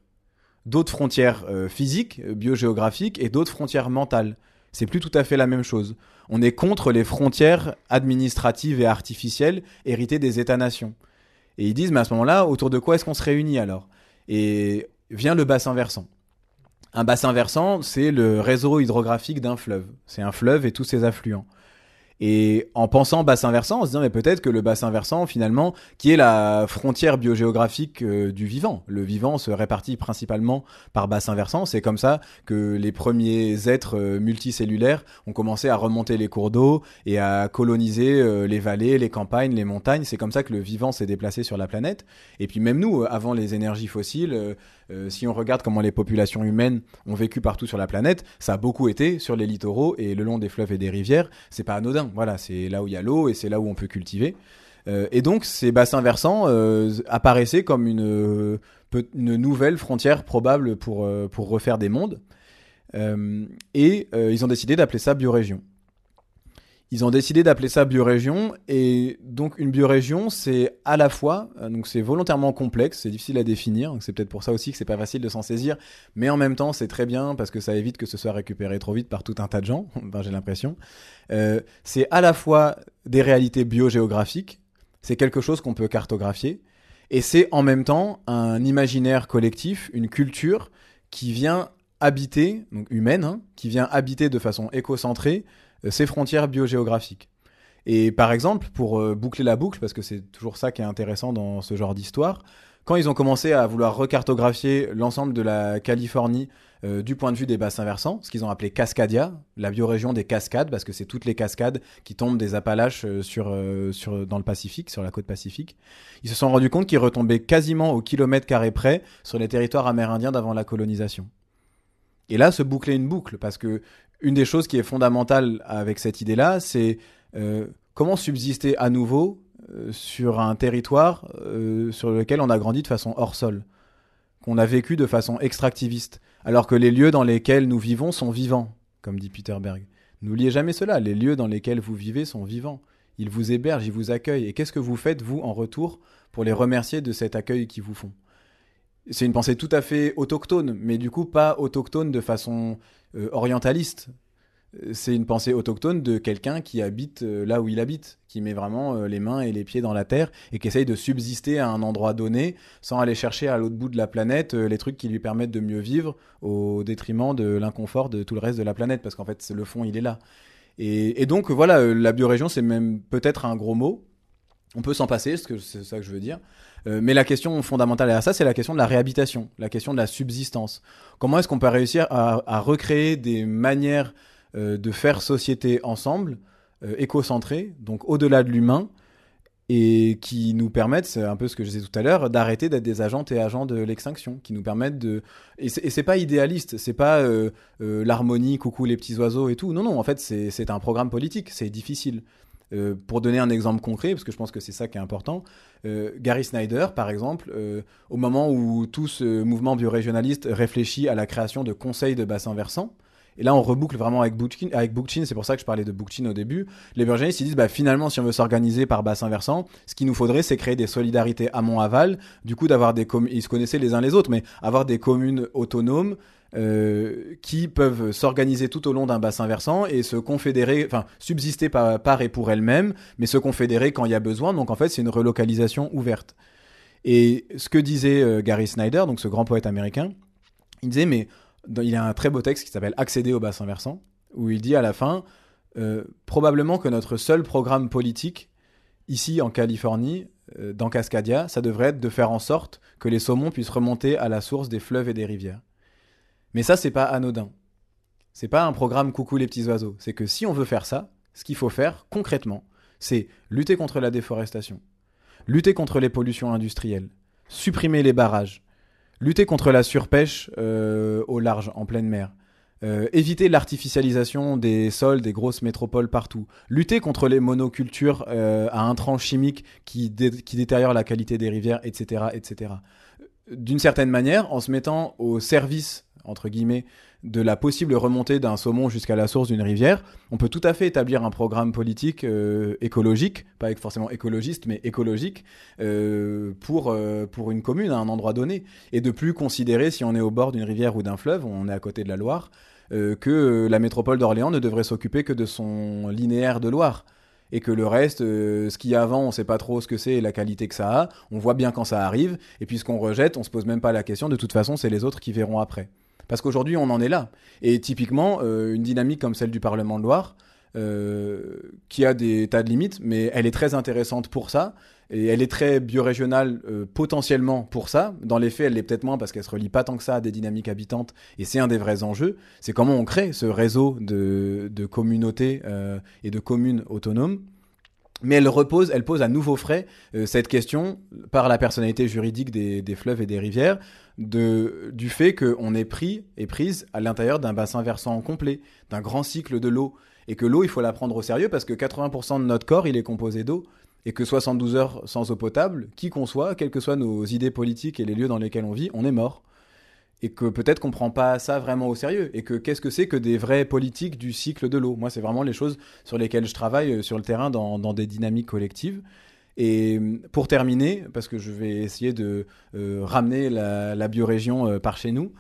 physiques, biogéographiques et d'autres frontières mentales. C'est plus tout à fait la même chose. On est contre les frontières administratives et artificielles héritées des États-nations. Et ils disent, mais à ce moment-là, autour de quoi est-ce qu'on se réunit alors ? Et vient le bassin versant. Un bassin versant, c'est le réseau hydrographique d'un fleuve. C'est un fleuve et tous ses affluents. Et en pensant bassin versant, on se dit mais peut-être que le bassin versant, finalement, qui est la frontière biogéographique du vivant. Le vivant se répartit principalement par bassin versant. C'est comme ça que les premiers êtres multicellulaires ont commencé à remonter les cours d'eau et à coloniser les vallées, les campagnes, les montagnes. C'est comme ça que le vivant s'est déplacé sur la planète. Et puis même nous, avant les énergies fossiles, si on regarde comment les populations humaines ont vécu partout sur la planète, ça a beaucoup été sur les littoraux et le long des fleuves et des rivières. C'est pas anodin. Voilà, c'est là où il y a l'eau et c'est là où on peut cultiver. Et donc, ces bassins versants apparaissaient comme une nouvelle frontière probable pour refaire des mondes. Ils ont décidé d'appeler ça biorégion. Ils ont décidé d'appeler ça biorégion, et donc une biorégion, c'est à la fois, donc c'est volontairement complexe, c'est difficile à définir, donc c'est peut-être pour ça aussi que c'est pas facile de s'en saisir, mais en même temps c'est très bien parce que ça évite que ce soit récupéré trop vite par tout un tas de gens, ben, j'ai l'impression. C'est à la fois des réalités biogéographiques, c'est quelque chose qu'on peut cartographier, et c'est en même temps un imaginaire collectif, une culture qui vient habiter, donc humaine, hein, qui vient habiter de façon écocentrée ces frontières biogéographiques. Et par exemple, pour boucler la boucle, parce que c'est toujours ça qui est intéressant dans ce genre d'histoire, quand ils ont commencé à vouloir recartographier l'ensemble de la Californie du point de vue des bassins versants, ce qu'ils ont appelé Cascadia, la biorégion des cascades, parce que c'est toutes les cascades qui tombent des Appalaches dans le Pacifique, sur la côte Pacifique, ils se sont rendus compte qu'ils retombaient quasiment au kilomètre carré près sur les territoires amérindiens d'avant la colonisation. Et là, se boucler une boucle, parce que une des choses qui est fondamentale avec cette idée-là, c'est comment subsister à nouveau sur un territoire sur lequel on a grandi de façon hors sol, qu'on a vécu de façon extractiviste, alors que les lieux dans lesquels nous vivons sont vivants, comme dit Peter Berg. N'oubliez jamais cela, les lieux dans lesquels vous vivez sont vivants. Ils vous hébergent, ils vous accueillent. Et qu'est-ce que vous faites, vous, en retour, pour les remercier de cet accueil qu'ils vous font ? C'est une pensée tout à fait autochtone, mais du coup pas autochtone de façon orientaliste. C'est une pensée autochtone de quelqu'un qui habite là où il habite, qui met vraiment les mains et les pieds dans la terre et qui essaye de subsister à un endroit donné sans aller chercher à l'autre bout de la planète les trucs qui lui permettent de mieux vivre au détriment de l'inconfort de tout le reste de la planète, parce qu'en fait le fond il est là. Et donc voilà, la biorégion c'est même peut-être un gros mot. On peut s'en passer, parce que c'est ça que je veux dire. Mais la question fondamentale à ça, c'est la question de la réhabitation, la question de la subsistance. Comment est-ce qu'on peut réussir à recréer des manières de faire société ensemble, éco-centrées, donc au-delà de l'humain, et qui nous permettent, c'est un peu ce que je disais tout à l'heure, d'arrêter d'être des agentes et agents de l'extinction, qui nous permettent de... Et c'est pas idéaliste, c'est pas l'harmonie, coucou les petits oiseaux et tout. Non, non, en fait, c'est un programme politique, c'est difficile. Pour donner un exemple concret, parce que je pense que c'est ça qui est important, Gary Snyder, par exemple, au moment où tout ce mouvement biorégionaliste réfléchit à la création de conseils de bassins versants, et là on reboucle vraiment avec Bookchin, c'est pour ça que je parlais de Bookchin au début, les biorégionalistes ils disent finalement si on veut s'organiser par bassin versant, ce qu'il nous faudrait c'est créer des solidarités amont-aval, du coup d'avoir des communes, ils se connaissaient les uns les autres, mais avoir des communes autonomes qui peuvent s'organiser tout au long d'un bassin versant et se confédérer, enfin subsister par et pour elles-mêmes, mais se confédérer quand il y a besoin. Donc en fait, c'est une relocalisation ouverte. Et ce que disait Gary Snyder, donc ce grand poète américain, il disait, mais il y a un très beau texte qui s'appelle Accéder au bassin versant, où il dit à la fin, probablement que notre seul programme politique, ici en Californie, dans Cascadia, ça devrait être de faire en sorte que les saumons puissent remonter à la source des fleuves et des rivières. Mais ça, c'est pas anodin. C'est pas un programme coucou les petits oiseaux. C'est que si on veut faire ça, ce qu'il faut faire concrètement, c'est lutter contre la déforestation, lutter contre les pollutions industrielles, supprimer les barrages, lutter contre la surpêche au large, en pleine mer, éviter l'artificialisation des sols des grosses métropoles partout, lutter contre les monocultures à intrants chimiques qui détériorent la qualité des rivières, etc., etc. D'une certaine manière, en se mettant au service, entre guillemets, de la possible remontée d'un saumon jusqu'à la source d'une rivière, on peut tout à fait établir un programme politique écologique, pas forcément écologiste, mais écologique, pour une commune à un endroit donné, et de plus considérer, si on est au bord d'une rivière ou d'un fleuve, on est à côté de la Loire, que la métropole d'Orléans ne devrait s'occuper que de son linéaire de Loire. Et que le reste, ce qu'il y a avant, on sait pas trop ce que c'est et la qualité que ça a. On voit bien quand ça arrive. Et puis ce qu'on rejette, on se pose même pas la question. De toute façon, c'est les autres qui verront après. Parce qu'aujourd'hui, on en est là. Et typiquement, une dynamique comme celle du Parlement de Loire, qui a des tas de limites, mais elle est très intéressante pour ça. Et elle est très biorégionale potentiellement pour ça. Dans les faits, elle l'est peut-être moins parce qu'elle se relie pas tant que ça à des dynamiques habitantes. Et c'est un des vrais enjeux. C'est comment on crée ce réseau de communautés et de communes autonomes. Mais elle pose à nouveau frais cette question par la personnalité juridique des fleuves et des rivières du fait qu'on est pris et prise à l'intérieur d'un bassin versant complet, d'un grand cycle de l'eau. Et que l'eau, il faut la prendre au sérieux parce que 80% de notre corps, il est composé d'eau. Et que 72 heures sans eau potable, qui qu'on soit, quelles que soient nos idées politiques et les lieux dans lesquels on vit, on est mort. Et que peut-être qu'on prend pas ça vraiment au sérieux. Et que qu'est-ce que c'est que des vraies politiques du cycle de l'eau ? Moi, c'est vraiment les choses sur lesquelles je travaille sur le terrain dans des dynamiques collectives. Et pour terminer, parce que je vais essayer de ramener la biorégion par chez nous,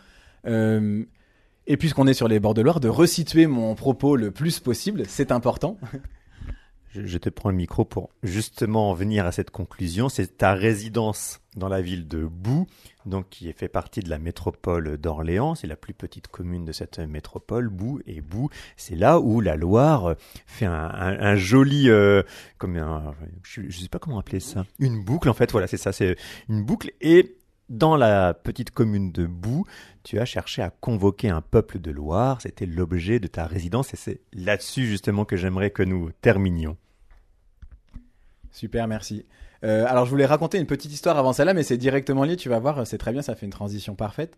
et puisqu'on est sur les bords de Loire, de resituer mon propos le plus possible, c'est important. Je te prends le micro pour justement en venir à cette conclusion. C'est ta résidence dans la ville de Boue, donc qui fait partie de la métropole d'Orléans. C'est la plus petite commune de cette métropole, Boue. Et Boue, c'est là où la Loire fait un joli, je sais pas comment appeler ça, une boucle en fait. Voilà, c'est ça, c'est une boucle. Et dans la petite commune de Boue, tu as cherché à convoquer un peuple de Loire. C'était l'objet de ta résidence et c'est là-dessus justement que j'aimerais que nous terminions. Super, merci. Alors, je voulais raconter une petite histoire avant celle-là, mais c'est directement lié, tu vas voir, c'est très bien, ça fait une transition parfaite.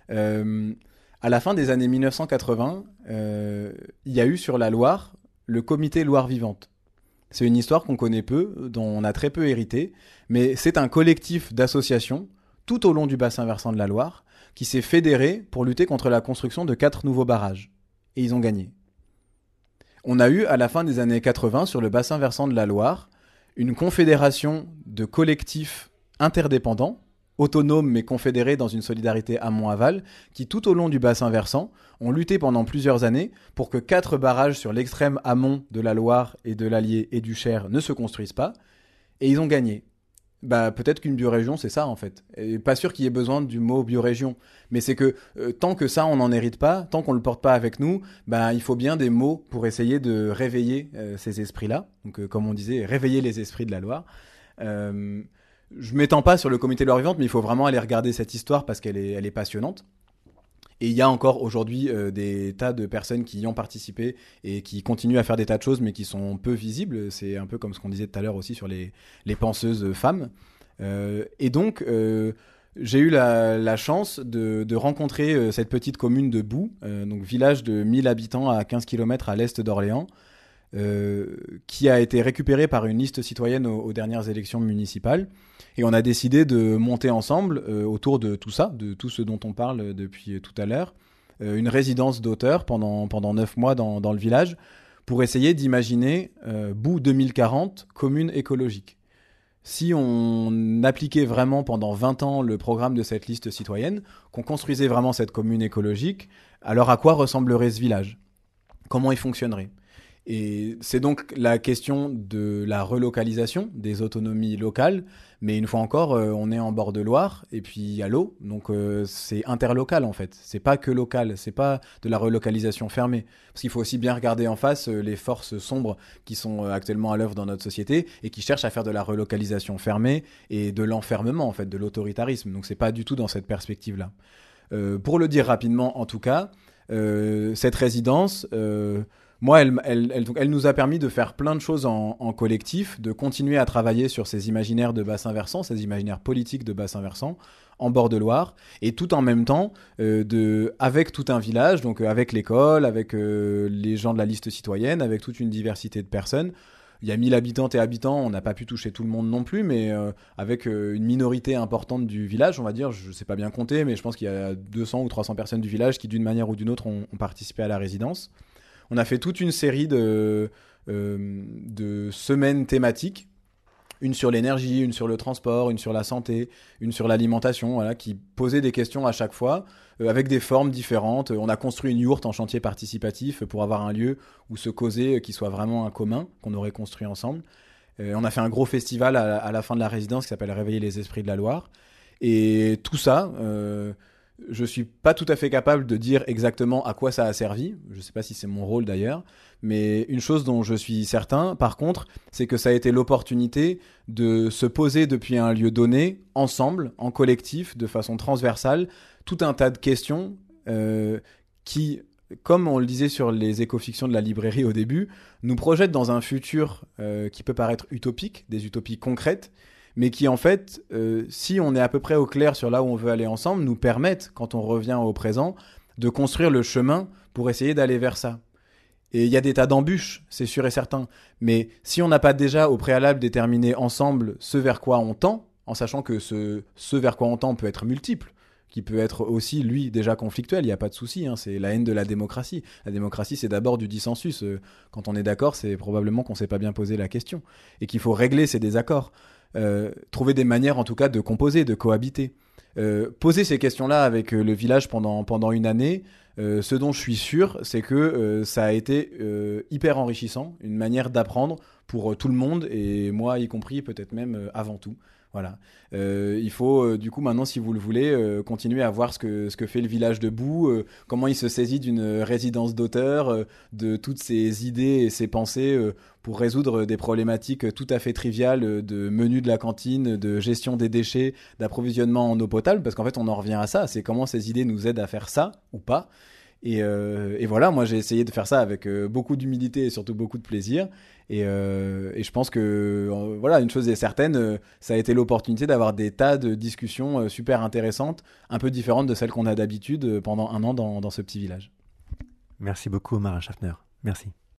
À la fin des années 1980, il y a eu sur la Loire le comité Loire Vivante. C'est une histoire qu'on connaît peu, dont on a très peu hérité, mais c'est un collectif d'associations tout au long du bassin versant de la Loire qui s'est fédéré pour lutter contre la construction de 4 nouveaux barrages. Et ils ont gagné. On a eu, à la fin des années 80, sur le bassin versant de la Loire, une confédération de collectifs interdépendants, autonomes mais confédérés dans une solidarité amont-aval, qui tout au long du bassin versant ont lutté pendant plusieurs années pour que 4 barrages sur l'extrême amont de la Loire et de l'Allier et du Cher ne se construisent pas, et ils ont gagné. Peut-être qu'une biorégion, c'est ça en fait. Et pas sûr qu'il y ait besoin du mot biorégion, mais c'est que tant que ça, on n'en hérite pas, tant qu'on le porte pas avec nous, il faut bien des mots pour essayer de réveiller ces esprits-là. Donc, comme on disait, réveiller les esprits de la Loire. Je m'étends pas sur le comité Loire Vivante, mais il faut vraiment aller regarder cette histoire parce qu'elle est passionnante. Et il y a encore aujourd'hui des tas de personnes qui y ont participé et qui continuent à faire des tas de choses, mais qui sont peu visibles. C'est un peu comme ce qu'on disait tout à l'heure aussi sur les penseuses femmes. Et donc, j'ai eu la chance de rencontrer cette petite commune de Boue, donc village de 1000 habitants à 15 km à l'est d'Orléans, qui a été récupérée par une liste citoyenne aux dernières élections municipales. Et on a décidé de monter ensemble, autour de tout ça, de tout ce dont on parle depuis tout à l'heure, une résidence d'auteur pendant 9 mois dans le village, pour essayer d'imaginer Boue 2040, commune écologique. Si on appliquait vraiment pendant 20 ans le programme de cette liste citoyenne, qu'on construisait vraiment cette commune écologique, alors à quoi ressemblerait ce village ? Comment il fonctionnerait ? Et c'est donc la question de la relocalisation des autonomies locales, mais une fois encore, on est en bord de Loire et puis il y a l'eau, donc c'est interlocal en fait. C'est pas que local, c'est pas de la relocalisation fermée, parce qu'il faut aussi bien regarder en face les forces sombres qui sont actuellement à l'œuvre dans notre société et qui cherchent à faire de la relocalisation fermée et de l'enfermement en fait, de l'autoritarisme. Donc c'est pas du tout dans cette perspective-là. Pour le dire rapidement, en tout cas, cette résidence. moi, donc, elle nous a permis de faire plein de choses en collectif, de continuer à travailler sur ces imaginaires de bassin versant, ces imaginaires politiques de bassin versant, en bord de Loire, et tout en même temps, avec tout un village, donc avec l'école, avec les gens de la liste citoyenne, avec toute une diversité de personnes. Il y a 1000 habitantes et habitants, on n'a pas pu toucher tout le monde non plus, mais avec une minorité importante du village, on va dire, je ne sais pas bien compter, mais je pense qu'il y a 200 ou 300 personnes du village qui, d'une manière ou d'une autre, ont participé à la résidence. On a fait toute une série de semaines thématiques, une sur l'énergie, une sur le transport, une sur la santé, une sur l'alimentation, voilà, qui posaient des questions à chaque fois, avec des formes différentes. On a construit une yourte en chantier participatif pour avoir un lieu où se causer, qui soit vraiment un commun, qu'on aurait construit ensemble. On a fait un gros festival à la fin de la résidence qui s'appelle Réveiller les esprits de la Loire. Et tout ça, je suis pas tout à fait capable de dire exactement à quoi ça a servi. Je sais pas si c'est mon rôle d'ailleurs. Mais une chose dont je suis certain, par contre, c'est que ça a été l'opportunité de se poser depuis un lieu donné, ensemble, en collectif, de façon transversale, tout un tas de questions qui, comme on le disait sur les écofictions de la librairie au début, nous projettent dans un futur qui peut paraître utopique, des utopies concrètes, mais qui en fait, si on est à peu près au clair sur là où on veut aller ensemble, nous permettent, quand on revient au présent, de construire le chemin pour essayer d'aller vers ça. Et il y a des tas d'embûches, c'est sûr et certain. Mais si on n'a pas déjà au préalable déterminé ensemble ce vers quoi on tend, en sachant que ce vers quoi on tend peut être multiple, qui peut être aussi, lui, déjà conflictuel, il n'y a pas de souci, hein, c'est la haine de la démocratie. La démocratie, c'est d'abord du dissensus. Quand on est d'accord, c'est probablement qu'on ne s'est pas bien posé la question. Et qu'il faut régler ces désaccords. Trouver des manières, en tout cas, de composer, de cohabiter. Poser ces questions-là avec le village pendant une année, ce dont je suis sûr, c'est que ça a été hyper enrichissant, une manière d'apprendre pour tout le monde, et moi y compris, peut-être même avant tout. Voilà. Il faut du coup maintenant, si vous le voulez, continuer à voir ce que fait le village debout, comment il se saisit d'une résidence d'auteur, de toutes ses idées et ses pensées pour résoudre des problématiques tout à fait triviales de menu de la cantine, de gestion des déchets, d'approvisionnement en eau potable, parce qu'en fait on en revient à ça, c'est comment ces idées nous aident à faire ça ou pas. Et voilà, moi j'ai essayé de faire ça avec beaucoup d'humilité et surtout beaucoup de plaisir. Et je pense que voilà, une chose est certaine, ça a été l'opportunité d'avoir des tas de discussions super intéressantes, un peu différentes de celles qu'on a d'habitude pendant un an dans ce petit village. Merci beaucoup, Marin Schaffner. Merci.